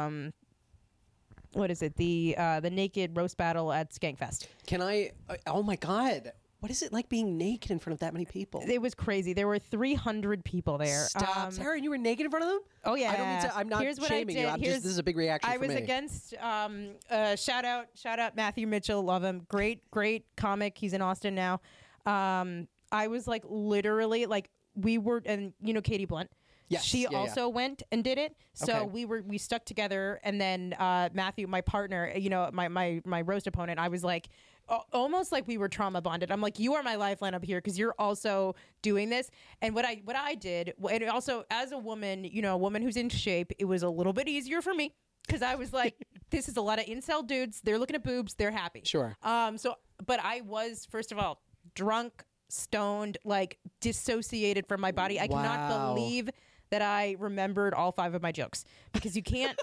what is it? The naked roast battle at Skankfest. Can I? Oh my God! What is it like being naked in front of that many people? It was crazy. There were 300 people there. Stop, Sarah! And you were naked in front of them? Oh yeah. I don't mean to. I'm not shaming you. This is a big reaction. I was against. Shout out Matthew Mitchell. Love him. Great comic. He's in Austin now. I was like literally like we were, and you know Katie Blunt. Yes. She Yeah, also went and did it. So Okay. we stuck together, and then Matthew, my partner, my roast opponent, I was like, almost like we were trauma bonded. I'm like, you are my lifeline up here because you're also doing this. And what I did, and also as a woman, a woman who's in shape, it was a little bit easier for me because I was like, this is a lot of incel dudes. They're looking at boobs. They're happy. Sure. But I was, first of all, drunk, stoned, like dissociated from my body. I cannot Wow. believe that I remembered all 5 of my jokes because you can't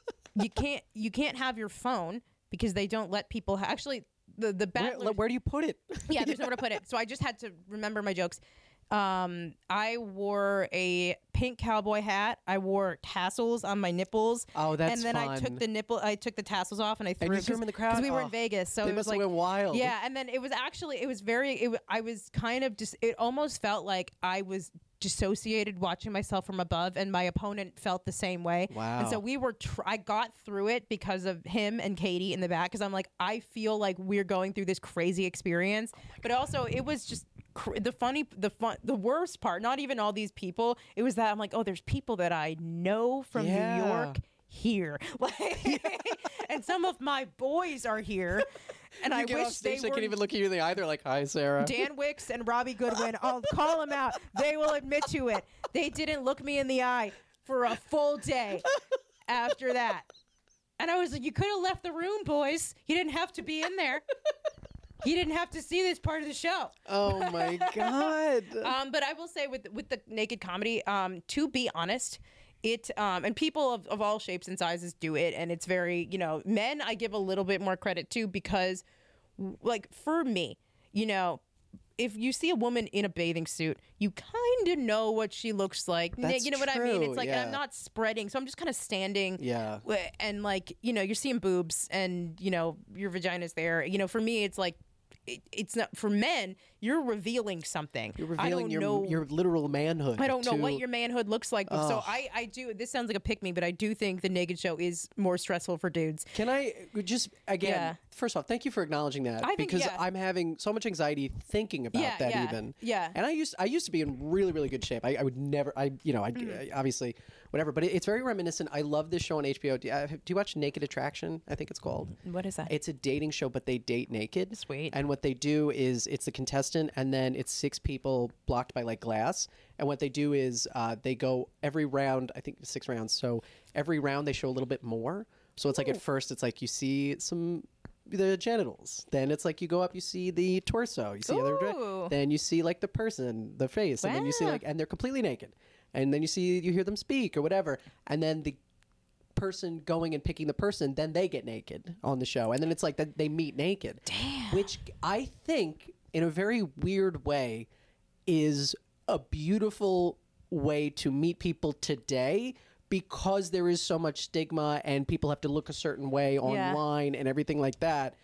have your phone because they don't let people actually the battlers. Where do you put it? Yeah, there's nowhere to put it. So I just had to remember my jokes. I wore a pink cowboy hat. I wore tassels on my nipples. Oh, that's And then I fun. took the tassels off and I threw you threw them in the crowd? because we were in Oh, Vegas. So they it was must have like went wild. Yeah, and then I was kind of just. It almost felt like I was dissociated watching myself from above, and my opponent felt the same way. Wow. And so we were. I got through it because of him and Katie in the back. Because I'm like, I feel like we're going through this crazy experience, but also it was just. The worst part, not even all these people, it was that I'm like, oh, there's people that I know from Yeah. New York here, like, and some of my boys are here, and I You get off wish they stage, they were. can't even look at you in the eye. They're like, "Hi, Sarah." Dan Wicks and Robbie Goodwin, I'll call them out. They will admit to it. They didn't look me in the eye for a full day after that. And I was like, you could have left the room, boys. You didn't have to be in there. You didn't have to see this part of the show. Oh my God. But I will say with the naked comedy, to be honest, it and people of all shapes and sizes do it, and it's very, men I give a little bit more credit to because, like, for me, if you see a woman in a bathing suit, you kind of know what she looks like. That's You know what I mean? true, It's like, and I'm yeah. not spreading, so I'm just kind of standing. Yeah. And like, you're seeing boobs, and your vagina's there. For me, it's like. It's not for men. You're revealing something. You're I revealing don't know. your literal manhood. I don't know to- what your manhood looks like. So I do. This sounds like a pick me, but I do think the naked show is more stressful for dudes. Can I just again? Yeah. First off, thank you for acknowledging that I think, because yeah. I'm having so much anxiety thinking about Yeah, that yeah, even. yeah. And I used to be in really really good shape. I would never. I obviously whatever. But it's very reminiscent. I love this show on HBO. Do you watch Naked Attraction? I think it's called. What is that? It's a dating show, but they date naked. Sweet. And what they do is it's the contestant, and then it's 6 people blocked by like glass. And what they do is they go every round. I think 6 rounds. So every round they show a little bit more. So it's like at first it's like you see the genitals. Then it's like you go up, you see the torso. You see Ooh. then you see like the person, the face, and then you see Wow. like, and they're completely naked. And then you hear them speak or whatever. And then the person going and picking the person, then they get naked on the show. And then it's like that they meet naked. Damn. Which I think in a very weird way is a beautiful way to meet people today because there is so much stigma and people have to look a certain way online and everything like that.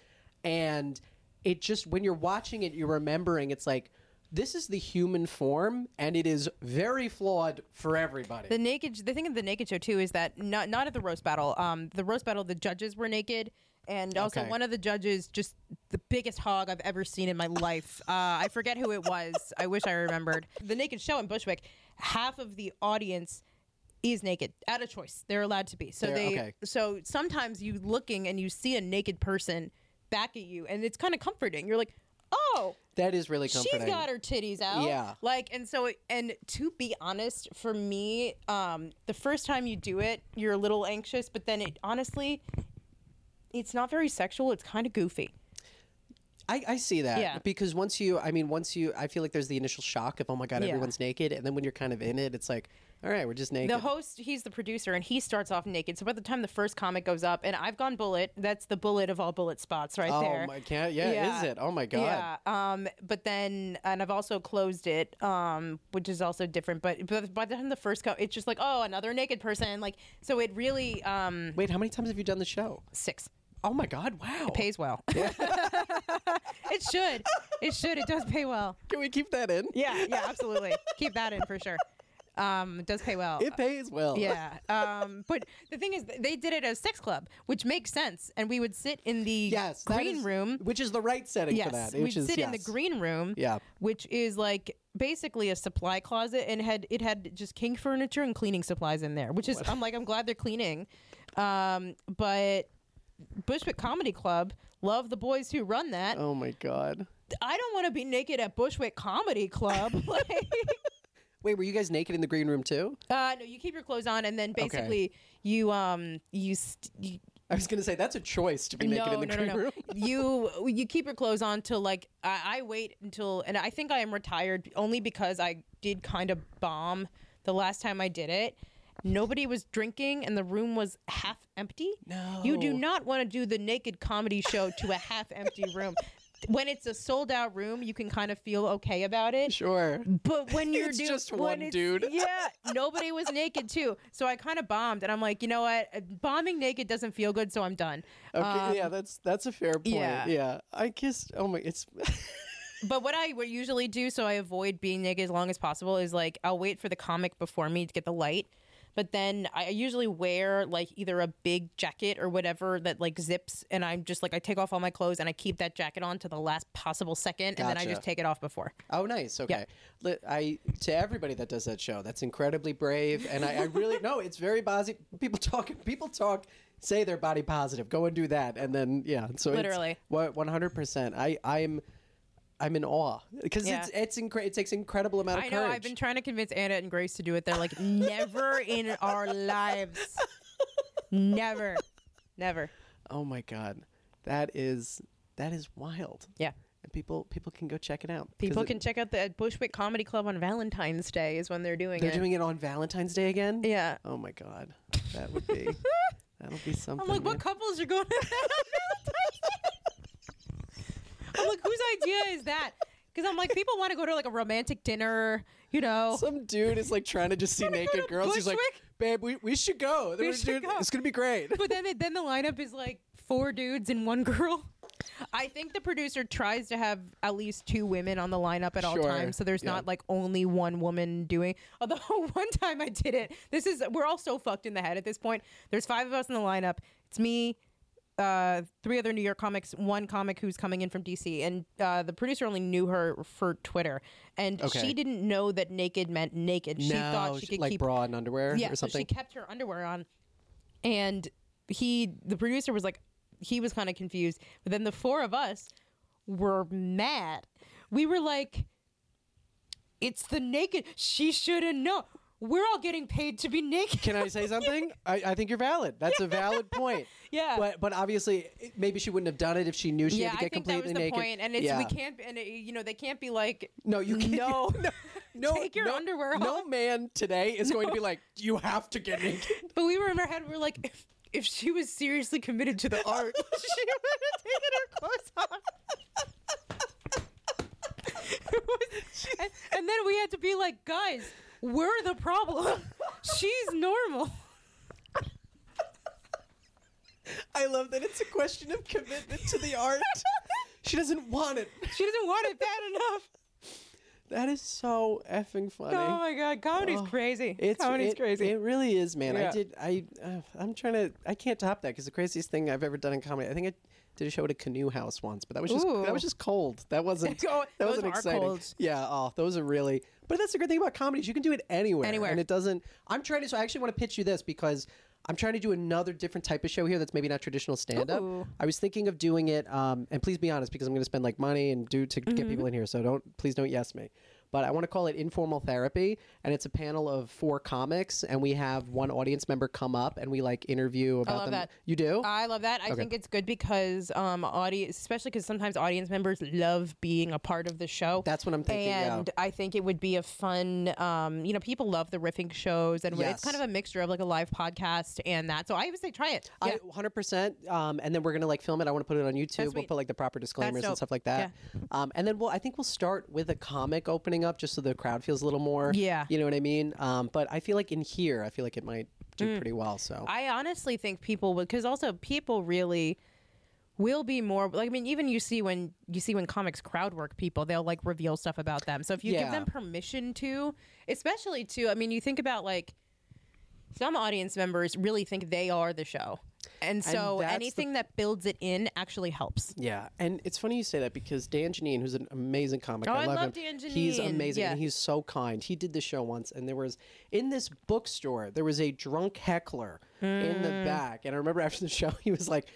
And it just, when you're watching it, you're remembering it's like, this is the human form, and it is very flawed for everybody. The thing of the naked show too is that not at the roast battle. The roast battle, the judges were naked, and also Okay. one of the judges, just the biggest hog I've ever seen in my life. I forget who it was. I wish I remembered. The naked show in Bushwick, half of the audience is naked out of choice. They're allowed to be. So Okay. So sometimes you looking and you see a naked person back at you, and it's kind of comforting. You're like, oh. That is really comforting. She's got her titties out. Yeah. And so, and to be honest, for me, the first time you do it, you're a little anxious, but then it's not very sexual. It's kind of goofy. I see that. Yeah. Because once you, I feel like there's the initial shock of, oh my God, Yeah. everyone's naked. And then when you're kind of in it, it's like, all right, we're just naked. The host, he's the producer, and he starts off naked. So by the time the first comic goes up, and I've gone bullet, that's the bullet of all bullet spots right there. Oh my God. Yeah, is it? Oh my God. Yeah. But then, and I've also closed it, which is also different. But by the time the first it's just like, oh, another naked person. Like, so it really, Wait, how many times have you done the show? 6. Oh my God. Wow. It pays well. It should. It should. It does pay well. Can we keep that in? Yeah, absolutely. Keep that in for sure. It does pay well. It pays well. Yeah. But the thing is, they did it as sex club, which makes sense. And we would sit in the green room. Which is the right setting for that. We'd sit in the green room, which is like basically a supply closet, and it had just kink furniture and cleaning supplies in there, which is, I'm glad they're cleaning. But Bushwick Comedy Club, love the boys who run that. Oh my God. I don't want to be naked at Bushwick Comedy Club. Wait, were you guys naked in the green room too? No, you keep your clothes on, and then basically you I was gonna say that's a choice to be naked in the green room. You keep your clothes on till like I wait until, and I think I am retired only because I did kind of bomb the last time I did it. Nobody was drinking and the room was half empty. No. You do not want to do the naked comedy show to a half empty room. When it's a sold out room, you can kind of feel okay about it. Sure. But when you're just one dude. Yeah, nobody was naked too. So I kind of bombed, and I'm like, you know what? Bombing naked doesn't feel good, so I'm done. Okay, yeah, that's a fair point. Yeah. I guess. Oh my, it's. But what I would usually do, so I avoid being naked as long as possible, is like I'll wait for the comic before me to get the light. But then I usually wear like either a big jacket or whatever that like zips, and I'm just like I take off all my clothes and I keep that jacket on to the last possible second, and then I just take it off before. Oh, nice. Okay. Yeah. To everybody that does that show, that's incredibly brave, and I really no, it's very positive. People talk. Say they're body positive. Go and do that, and then So literally, 100%. I'm in awe because it takes incredible amount of courage. I know. I've been trying to convince Anna and Grace to do it. They're like, never in our lives, never. Oh my God, that is wild. Yeah, and people can go check it out. People can check out the Bushwick Comedy Club on Valentine's Day is when they're doing it. They're doing it on Valentine's Day again. Yeah. Oh my God, that would be that'll be something. I'm like, what couples are going to Valentine's Day? I'm like, whose idea is that? Because I'm like, people want to go to like a romantic dinner, you know. Some dude is like trying to just see naked girls. He's like, babe, we should go. We should go. It's gonna be great. But then the lineup is like 4 dudes and 1 girl. I think the producer tries to have at least 2 women on the lineup at all times, so there's not like only 1 woman doing. Although one time I did it. We're all so fucked in the head at this point. There's 5 of us in the lineup. It's me, 3 other New York comics, 1 comic who's coming in from DC, and the producer only knew her for Twitter, and she didn't know that naked meant naked. She thought she could like keep bra and underwear or something. So she kept her underwear on, and the producer was like, he was kind of confused, but then the 4 of us were mad. We were like, it's the naked. She should have known. We're all getting paid to be naked. Can I say something? I think you're valid. That's a valid point. Yeah. But obviously, maybe she wouldn't have done it if she knew she had to get completely naked. Point. And we can't, and they can't be like, no, you can't. No, take your underwear off. No man today is going to be like, you have to get naked. But we were in our head, we were like, if she was seriously committed to the art, she would have taken her clothes off. And then we had to be like, guys, we're the problem. She's normal. I love that it's a question of commitment to the art. She doesn't want it. She doesn't want it bad enough. That is so effing funny. Oh my God, comedy's crazy. Comedy's crazy. It really is, man. Yeah. I can't top that because the craziest thing I've ever done in comedy, I think I did a show at a canoe house once, but that was just cold. That wasn't exciting. Cold. Yeah, those are really. But that's the great thing about comedy is you can do it anywhere. And it doesn't. I actually want to pitch you this because I'm trying to do another different type of show here that's maybe not traditional stand-up. Ooh. I was thinking of doing it, and please be honest because I'm going to spend like money and get people in here, so please don't yes me. But I want to call it Informal Therapy, and it's a panel of 4 comics, and we have 1 audience member come up, and we like interview about them. I love that. You do? I love that. I think it's good because audience, especially because sometimes audience members love being a part of the show. That's what I'm thinking. And I think it would be a fun. People love the riffing shows, and it's kind of a mixture of like a live podcast and that. So I would say try it. Yeah. 100%. And then we're gonna like film it. I want to put it on YouTube. We'll put like the proper disclaimers and stuff like that. Yeah. And then I think we'll start with a comic opening up just so the crowd feels a little more. Yeah. You know what I mean? But I feel like in here, it might do pretty well. So I honestly think people would, because also people really will be more like, I mean, even you see when comics crowd work people, they'll like reveal stuff about them. So if you give them permission to, especially to, I mean, you think about like some audience members really think they are the show. And so anything that builds it in actually helps. Yeah, and it's funny you say that because Dan Janine, who's an amazing comic, I love him. Dan Janine. He's amazing, Yeah. and he's so kind. He did the show once, and there was in this bookstore there was a drunk heckler in the back, and I remember after the show he was like,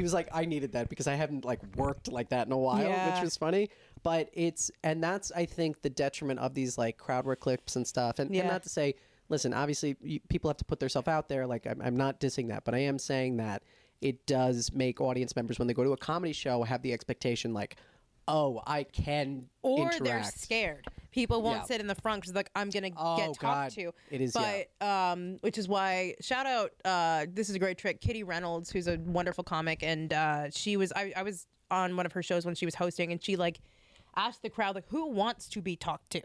I needed that because I haven't like worked like that in a while, which was funny. But and that's I think the detriment of these like crowd work clips and stuff, and not to say. Listen, obviously, people have to put themselves out there. Like, I'm not dissing that, but I am saying that it does make audience members, when they go to a comedy show, have the expectation, like, oh, I can interact. They're scared. People won't sit in the front because, like, I'm going to get talked to. It is, but, which is why, shout out, this is a great trick, Kitty Reynolds, who's a wonderful comic, and I was on one of her shows when she was hosting, and she, like, asked the crowd, like, who wants to be talked to?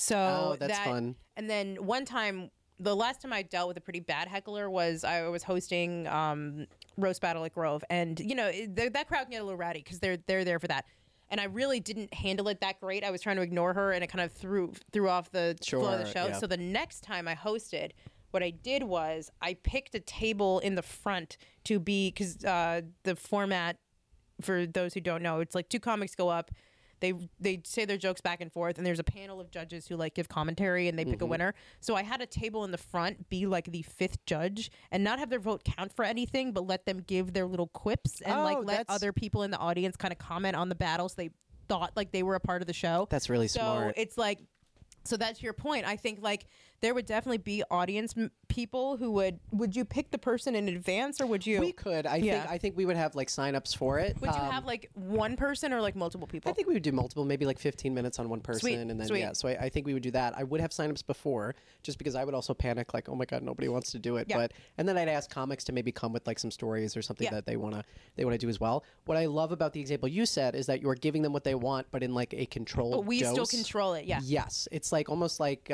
So that's fun. And then one time, the last time I dealt with a pretty bad heckler was I was hosting Roast Battle at Grove, and you know that crowd can get a little ratty because they're there for that. And I really didn't handle it that great. I was trying to ignore her, and it kind of threw off the flow of the show. Yeah. So the next time I hosted, what I did was I picked a table in the front to be, because the format, for those who don't know, it's like two comics go up. They say their jokes back and forth, and there's a panel of judges who like give commentary, and they pick a winner. So I had a table in the front be like the fifth judge, and not have their vote count for anything, but let them give their little quips and let other people in the audience kind of comment on the battles. They thought like they were a part of the show. That's really smart. So it's like, so that's your point. I think like there would definitely be audience people who would you pick the person in advance, or would you? We could. I think we would have like signups for it. Would you have like one person or like multiple people? I think we would do multiple, maybe like 15 minutes on one person. Sweet. And then, so I think we would do that. I would have signups before, just because I would also panic, like, oh my God, nobody wants to do it. Yeah. And then I'd ask comics to maybe come with like some stories or something that they want to do as well. What I love about the example you said is that you're giving them what they want, but in like a controlled But we dose. still control it, yeah. Yes. It's like almost like,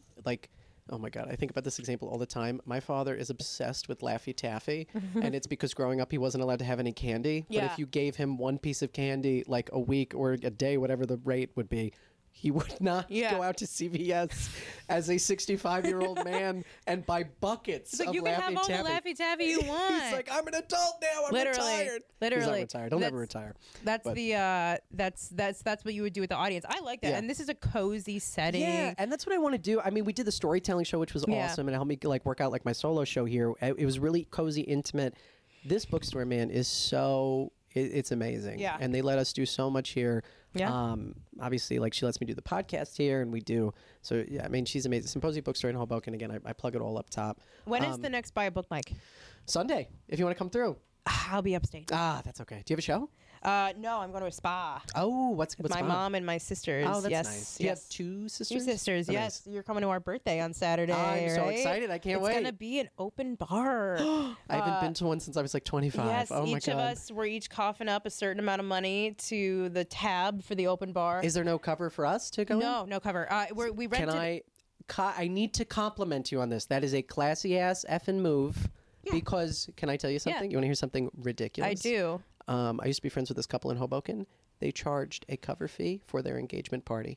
oh my God, I think about this example all the time. My father is obsessed with Laffy Taffy, and it's because growing up he wasn't allowed to have any candy. Yeah. But if you gave him one piece of candy like a week or a day, whatever the rate would be, he would not go out to CVS as a 65-year-old man and buy buckets like, of you Laffy can have all Taffy. the Laffy Taffy you want. He's like, I'm an adult now. I'm retired. Literally. He's not retired. He'll never retire. That's that's what you would do with the audience. I like that. Yeah. And this is a cozy setting. Yeah, and that's what I want to do. I mean, we did the storytelling show, which was awesome, and it helped me like work out like my solo show here. It was really cozy, intimate. This bookstore, man, is so it's amazing. Yeah. And they let us do so much here. Yeah. Obviously, like she lets me do the podcast here, and we do. So yeah, I mean, she's amazing. Symposium Bookstore in Hoboken. Again, I plug it all up top. When is the next Buy a Book Mike? Sunday, if you want to come through. I'll be upstate. That's okay. Do you have a show? No, I'm going to a spa. Oh, what's my spa? mom and my sisters. Oh, that's yes, nice. Do you have two sisters? Two sisters, Oh, yes. nice. You're coming to our birthday on Saturday. I'm so right? excited. I can't wait. It's going to be an open bar. I haven't been to one since I was like 25. Yes, oh my each God. of us, we're each coughing up a certain amount of money to the tab for the open bar. Is there no cover for us to go in? No cover. We rented. I need to compliment you on this. That is a classy ass effing move. Yeah. Because, can I tell you something? You want to hear something ridiculous? I do. I used to be friends with this couple in Hoboken. They charged a cover fee for their engagement party.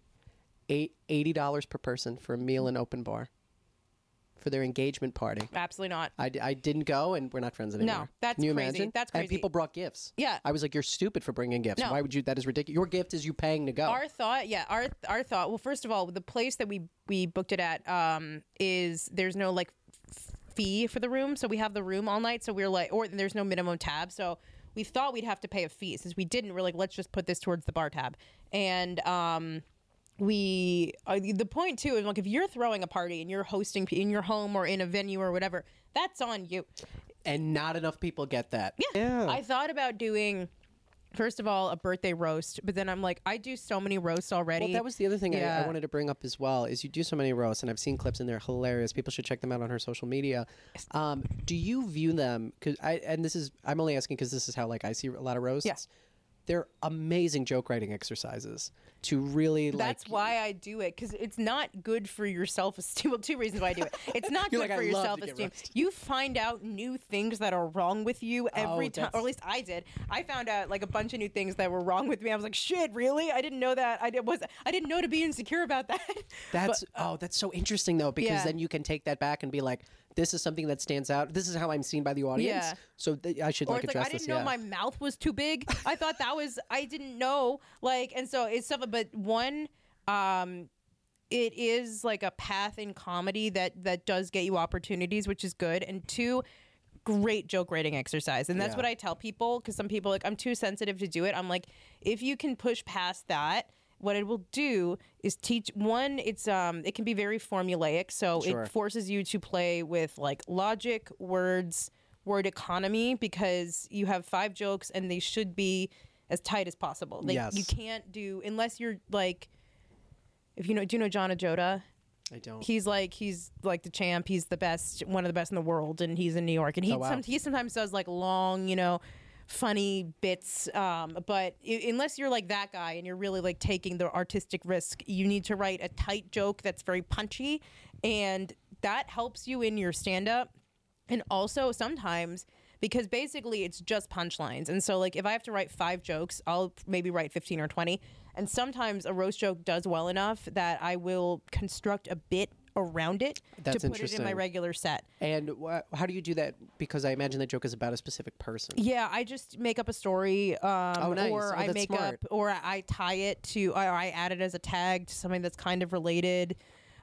$80 per person for a meal and open bar. For their engagement party. Absolutely not. I didn't go, and we're not friends anymore. No, that's Can you crazy. imagine? That's crazy. And people brought gifts. Yeah. I was like, you're stupid for bringing gifts. No. Why would you? That is ridiculous. Your gift is you paying to go. Our thought. Well, first of all, the place that we booked it at is there's no like fee for the room, so we have the room all night. So we're like, or there's no minimum tab. So we thought we'd have to pay a fee. Since we didn't, we're like, let's just put this towards the bar tab. And the point too is like if you're throwing a party and you're hosting in your home or in a venue or whatever, that's on you. And not enough people get that. Yeah. I thought about doing, first of all, a birthday roast, but then I'm like, I do so many roasts already. Well, that was the other thing Yeah. I wanted to bring up as well, is you do so many roasts, and I've seen clips in there, hilarious. People should check them out on her social media. Do you view them, I'm only asking because this is how like I see a lot of roasts. Yeah. they're amazing joke writing exercises to really That's why I do it, because it's not good for your self-esteem. Well, two reasons why I do it. It's not You're good like, for "I your love to get self-esteem. roasted." You find out new things that are wrong with you every time, or at least I did. I found out like a bunch of new things that were wrong with me. I was like, shit, really? I didn't know that. I didn't know to be insecure about that. That's that's so interesting though, because Yeah. then you can take that back and be like, this is something that stands out. This is how I'm seen by the audience. Yeah. So I should Or like it's address like, I this. didn't know my mouth was too big. I thought that was, I didn't know. Like, and so it's stuff, but one, it is like a path in comedy that does get you opportunities, which is good. And two, great joke writing exercise. And that's Yeah. what I tell people, because some people are like, I'm too sensitive to do it. I'm like, if you can push past that, what it will do is teach one, it's it can be very formulaic, so Sure. it forces you to play with like logic, words, word economy, because you have 5 jokes and they should be as tight as possible. Like, Yes. you can't do, unless you're like, if you know, do you know John Ajota? I don't. He's like the champ. He's the best, one of the best in the world, and he's in New York. And he Oh, wow. he sometimes does like long, funny bits. But unless you're like that guy and you're really like taking the artistic risk, you need to write a tight joke that's very punchy, and that helps you in your stand up. And also sometimes, because basically it's just punchlines. And so like if I have to write 5 jokes, I'll maybe write 15 or 20. And sometimes a roast joke does well enough that I will construct a bit around it That's to put it in my interesting. regular set. And how do you do that? Because I imagine the joke is about a specific person. Yeah, I just make up a story, nice. or Oh, I that's make smart. up, or I tie it to, or I add it as a tag to something that's kind of related.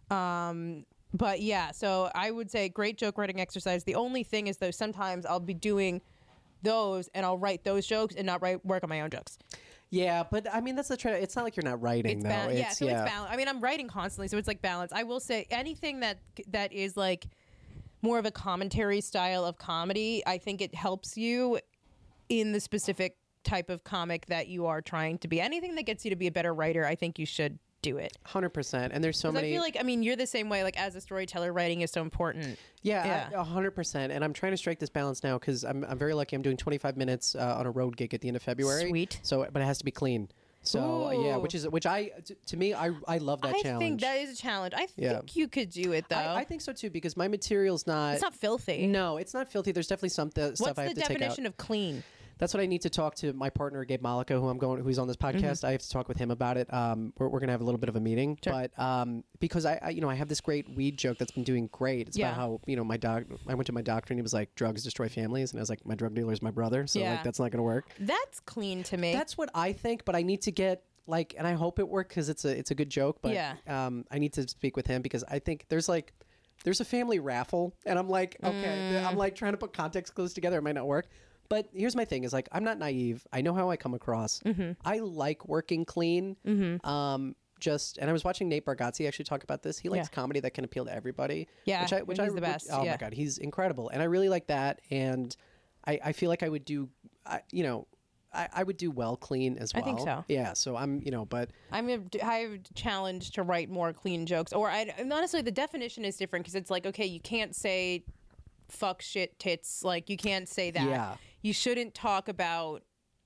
But yeah, so I would say great joke writing exercise. The only thing is though, sometimes I'll be doing those and I'll write those jokes and not work on my own jokes. Yeah, but I mean that's the trend. It's not like you're not writing It's though. balance. Yeah, so it's balance. I mean, I'm writing constantly, so it's like balance. I will say anything that is like more of a commentary style of comedy, I think it helps you in the specific type of comic that you are trying to be. Anything that gets you to be a better writer, I think you should do it. 100%. And there's so 'Cause many. I feel like, I mean, you're the same way. Like as a storyteller, writing is so important. Yeah, 100%. And I'm trying to strike this balance now because I'm very lucky. I'm doing 25 minutes on a road gig at the end of February. Sweet. So, but it has to be clean. So yeah, Ooh. which to me I love that I challenge. think that is a challenge. I Yeah. think you could do it though. I think so too because my material's not. it's not filthy. No, it's not filthy. There's definitely some stuff What's I the have to take out. definition of clean? That's what I need to talk to my partner Gabe Malika, who's on this podcast. I have to talk with him about it. We're gonna have a little bit of a meeting, Sure. but because I have this great weed joke that's been doing great. It's Yeah. about how I went to my doctor and he was like, drugs destroy families, and I was like, my drug dealer is my brother, so Yeah. like that's not gonna work. That's clean to me. That's what I think, but I need to get like, and I hope it worked because it's a good joke. But Yeah. I need to speak with him because I think there's a family raffle, and I'm like, okay, I'm like trying to put context clues together. It might not work. But here's my thing: is like I'm not naive. I know how I come across. I like working clean. And I was watching Nate Bargatze actually talk about this. He likes Yeah. comedy that can appeal to everybody. Yeah, which he's the best, oh yeah. my god, he's incredible, and I really like that. And I feel like I would do, I would do well clean as well. I think so. Yeah. So I'm, but I've challenged to write more clean jokes. Or and honestly, the definition is different because it's like, okay, you can't say fuck, shit, tits. Like you can't say that. Yeah. You shouldn't talk about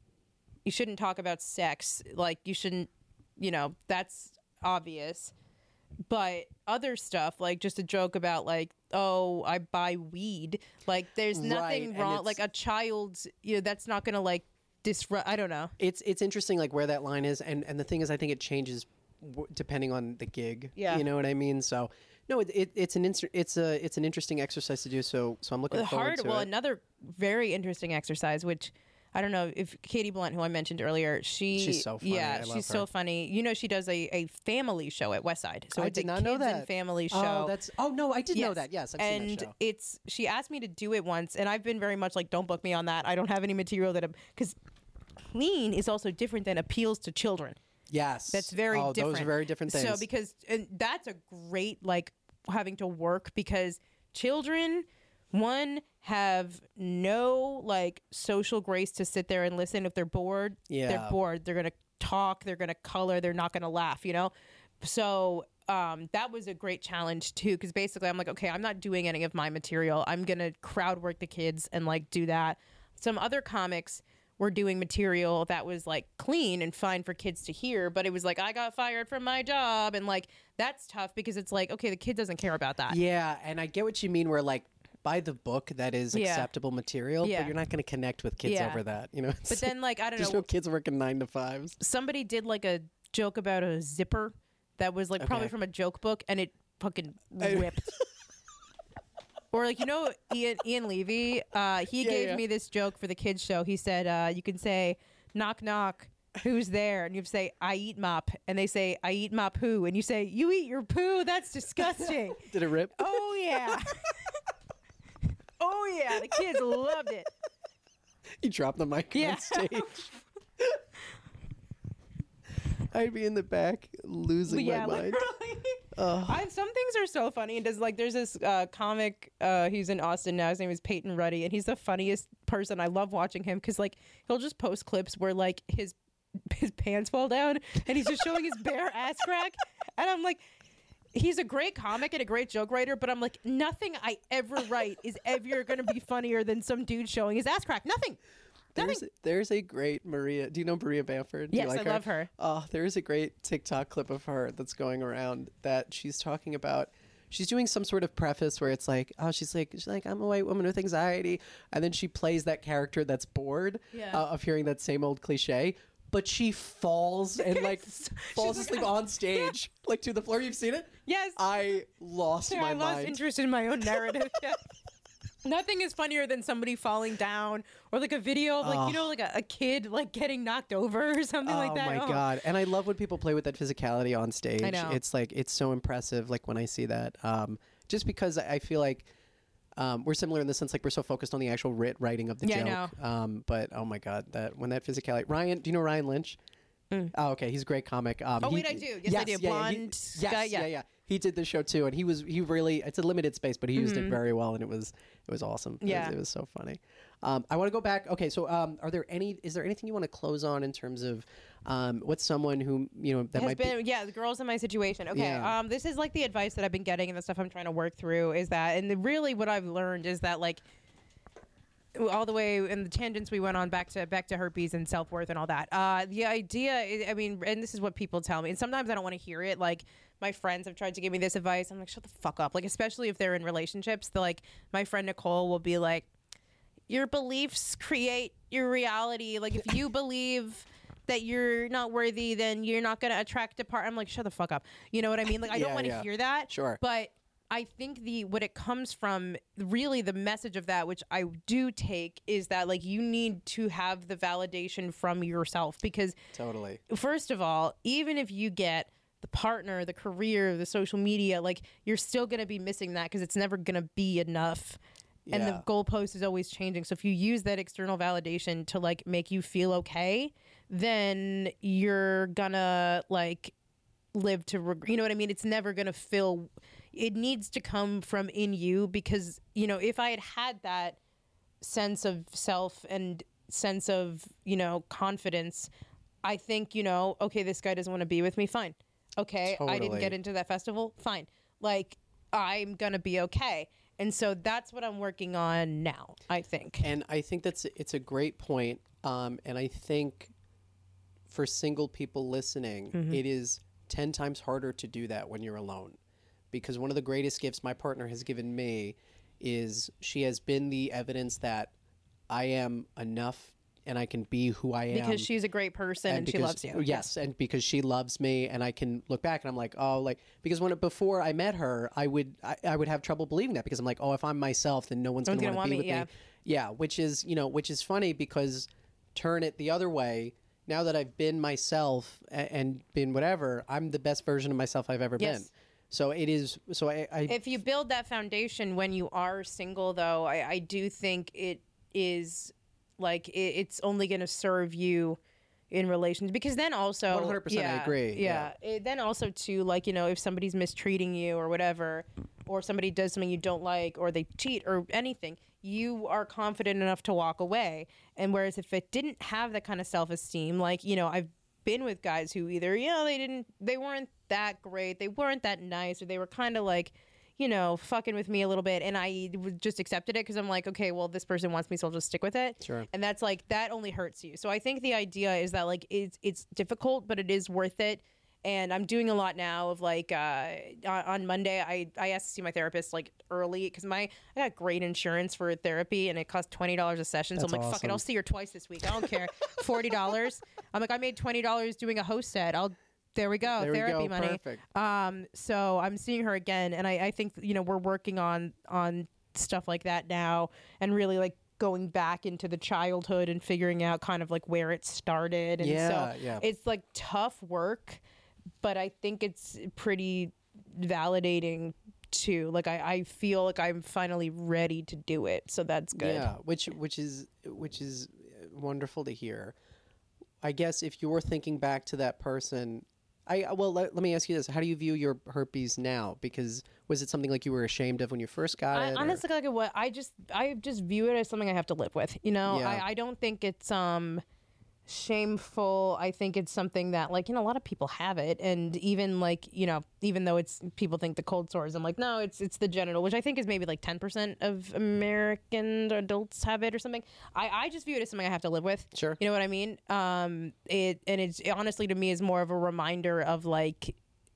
sex. Like you shouldn't, that's obvious. But other stuff, like just a joke about like, oh, I buy weed. Like there's Right, nothing and wrong. it's- Like a child's, that's not gonna like disrupt. I don't know. it's interesting like where that line is, and the thing is, I think it changes depending on the gig. Yeah. You know what I mean? So no, it's an interesting exercise to do. So I'm looking forward to it. Another very interesting exercise, which I don't know if Katie Blunt, who I mentioned earlier, she's so funny. Yeah, I love she's her. so funny. She does a family show at Westside. So I it's did a not kids know that. and family show. No, I did know Yes. that. Yes, I've seen that and show. she asked me to do it once, and I've been very much like, don't book me on that. I don't have any material because clean is also different than appeals to children. Yes, That's very different. Those are very different things. So and that's a great like having to work because children, one, have no like social grace to sit there and listen. If they're bored, Yeah. they're bored. They're gonna talk. They're gonna color. They're not gonna laugh. So that was a great challenge too because basically I'm like, okay, I'm not doing any of my material. I'm gonna crowd work the kids and like do that. Some other comics were doing material that was like clean and fine for kids to hear, but it was like, I got fired from my job, and like that's tough because it's like, okay, the kid doesn't care about that. Yeah, and I get what you mean. Where like by the book, that is acceptable material, Yeah. but you're not going to connect with kids Yeah. over that. You know. But then like I don't There's know, no kids working 9 to 5s. somebody did like a joke about a zipper that was like probably Okay. from a joke book, and it fucking ripped. Or like, you know, Ian Levy, he gave yeah. me this joke for the kids show. He said, you can say, knock, knock, who's there? And you say, I eat mop. And they say, I eat my poo. And you say, you eat your poo? That's disgusting. Did it rip? Oh, yeah. Oh, yeah. The kids loved it. You dropped the mic Yeah. on stage. I'd be in the back losing my mind. Literally. Some things are so funny. And there's this comic. He's in Austin now. His name is Peyton Ruddy, and he's the funniest person. I love watching him because like he'll just post clips where like his pants fall down and he's just showing his bare ass crack, and I'm like, he's a great comic and a great joke writer, but I'm like, nothing I ever write is ever going to be funnier than some dude showing his ass crack. Nothing. There's a great Maria. Do you know Maria Bamford? Do you Yes, like I her? love her. Oh, there is a great TikTok clip of her that's going around that she's talking about. She's doing some sort of preface where it's like, oh, she's like, I'm a white woman with anxiety, and then she plays that character that's bored of hearing that same old cliche. But she falls and like falls asleep on stage, like to the floor. You've seen it? Yes. I lost my I lost mind. interest in my own narrative. Yeah. Nothing is funnier than somebody falling down, or like a video of like, you know, like a kid like getting knocked over or something like that. Oh my god! And I love when people play with that physicality on stage. I know. It's like it's so impressive. Like when I see that, just because I feel like we're similar in the sense like we're so focused on the actual writing of the Yeah, I joke. But oh my god, that when that physicality. Ryan, do you know Ryan Lynch? Oh, okay. He's a great comic. Oh, wait, I do. Yes, I do. Blonde guy, yeah. He did the show too, and he really. It's a limited space, but he used it very well, and it was awesome. Yeah. It was so funny. I want to go back. Okay, so is there anything you want to close on in terms of what's someone who that Has might been the girls in my situation. Okay, Yeah. this is like the advice that I've been getting and the stuff I'm trying to work through is that, and really what I've learned is that like all the way in the tangents we went on back to herpes and self-worth and all that. The idea is, I mean, and this is what people tell me, and sometimes I don't want to hear it. Like my friends have tried to give me this advice. I'm like, shut the fuck up. Like, especially if they're in relationships, like my friend Nicole will be like, your beliefs create your reality. Like if you believe that you're not worthy, then you're not going to attract a partner. I'm like, shut the fuck up. You know what I mean? Like I don't want to hear that. Sure. But I think what it comes from, really the message of that, which I do take, is that like you need to have the validation from yourself, because totally. first of all, even if you get the partner, the career, the social media, like you're still going to be missing that because it's never going to be enough. And the goalpost is always changing. So if you use that external validation to like make you feel okay, then you're gonna like live to you know what I mean? It's never gonna feel. It needs to come from in you, because if I had that sense of self and sense of confidence, I think okay, this guy doesn't want to be with me, fine. Okay, I didn't get into that festival, fine. Like I'm gonna be okay. And so that's what I'm working on now, I think. And I think it's a great point. And I think for single people listening, it is 10 times harder to do that when you're alone. Because one of the greatest gifts my partner has given me is she has been the evidence that I am enough and I can be who I am. Because she's a great person and she loves you. Yes, and because she loves me, and I can look back and I'm like, oh, like because before I met her, I would have trouble believing that, because I'm like, oh, if I'm myself, then no one's going to want to be with me. Yeah, which is funny, because turn it the other way. Now that I've been myself and been whatever, I'm the best version of myself I've ever been. So it is. So I if you build that foundation when you are single, though, I do think it is. Like it's only going to serve you in relations, because then also 100% I agree. Yeah. Then also too, like, if somebody's mistreating you or whatever, or somebody does something you don't like, or they cheat or anything, you are confident enough to walk away. And whereas if it didn't have that kind of self-esteem, like, I've been with guys who either, they weren't that great, they weren't that nice, or they were kind of like, fucking with me a little bit, and I just accepted it because I'm like, okay, well, this person wants me, so I'll just stick with it. Sure. And that's like, that only hurts you. So I think the idea is that like it's difficult, but it is worth it. And I'm doing a lot now of like on Monday I asked to see my therapist like early because I got great insurance for therapy and it costs $20 a session. So That's I'm like, fuck it, awesome. I'll see her twice this week. I don't care. $40. I'm like, I made $20 doing a host set. There we go. There we Therapy go. money. Perfect. So I'm seeing her again, and I think we're working on stuff like that now, and really like going back into the childhood and figuring out kind of like where it started. And so it's like tough work, but I think it's pretty validating too. Like I feel like I'm finally ready to do it, so that's good. Yeah, which is wonderful to hear. I guess if you're thinking back to that person, let me ask you this: how do you view your herpes now? Because was it something like you were ashamed of when you first got it? Honestly, like what I just view it as something I have to live with. Yeah. I don't think it's shameful. I think it's something that like a lot of people have it, and even like even though it's people think the cold sores, I'm like, no, it's the genital, which I think is maybe like 10% of American adults have it or something. I just view it as something I have to live with. Sure. You know what I mean? It's honestly to me is more of a reminder of like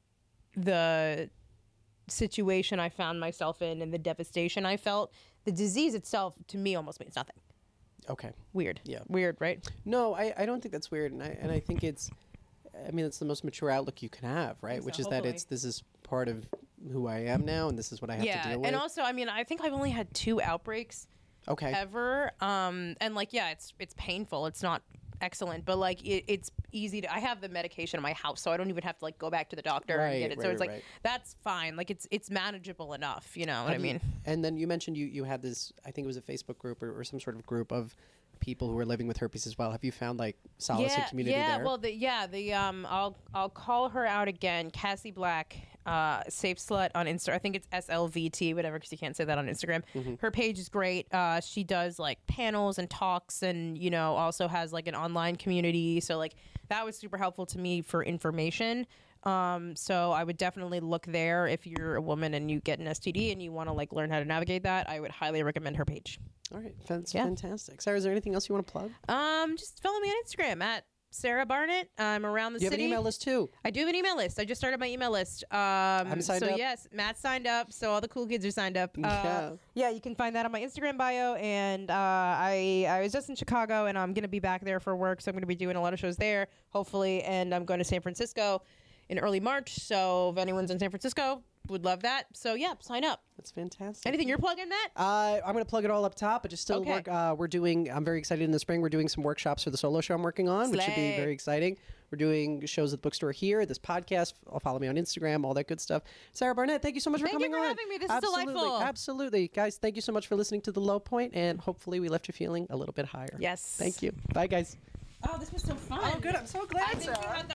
the situation I found myself in and the devastation I felt. The disease itself to me almost means nothing. Okay. Weird. Yeah. Weird, right? No, I don't think that's weird, and I think it's the most mature outlook you can have, right? So, Which is hopefully. that this is part of who I am now, and this is what I have to deal with. And also, I think I've only had 2 outbreaks Okay. ever, and like, yeah, it's painful. It's not excellent, but like it's easy to. I have the medication in my house, so I don't even have to like go back to the doctor and get it. So it's like that's fine. Like it's manageable enough. You know what I mean? And then you mentioned you had this. I think it was a Facebook group or some sort of group of people who are living with herpes as well. Have you found like solace and community there? Well, I'll call her out again, Cassie Black, Safe Slut on Insta. I think it's SLVT, whatever, because you can't say that on Instagram. Her page is great. She does like panels and talks, and also has like an online community. So like that was super helpful to me for information. So I would definitely look there if you're a woman and you get an STD and you want to like learn how to navigate that. I would highly recommend her page. All right, that's fantastic. Sarah, is there anything else you want to plug? Just follow me on Instagram at Sarah Barnett. I'm around the city. You have an email list too. I do have an email list. I just started my email list. I'm signed up. Yes, Matt's signed up. So all the cool kids are signed up. Yeah. You can find that on my Instagram bio. And I was just in Chicago, and I'm going to be back there for work. So I'm going to be doing a lot of shows there, hopefully. And I'm going to San Francisco in early March. So if anyone's in San Francisco, would love that. So yeah, sign up. That's fantastic. Anything you're plugging, Matt? I'm going to plug it all up top, but just still Okay. work. I'm very excited in the spring. We're doing some workshops for the solo show I'm working on, which should be Slay. very exciting. We're doing shows at the bookstore here, this podcast. Follow me on Instagram, all that good stuff. Sarah Barnett, thank you so much for Thank you coming for on. having me. This is Absolutely, delightful. Absolutely. Guys, thank you so much for listening to The Low Point, and hopefully we left you feeling a little bit higher. Yes. Thank you. Bye, guys. Oh, this was so fun. Oh, good. I'm so glad, I think we Sarah. had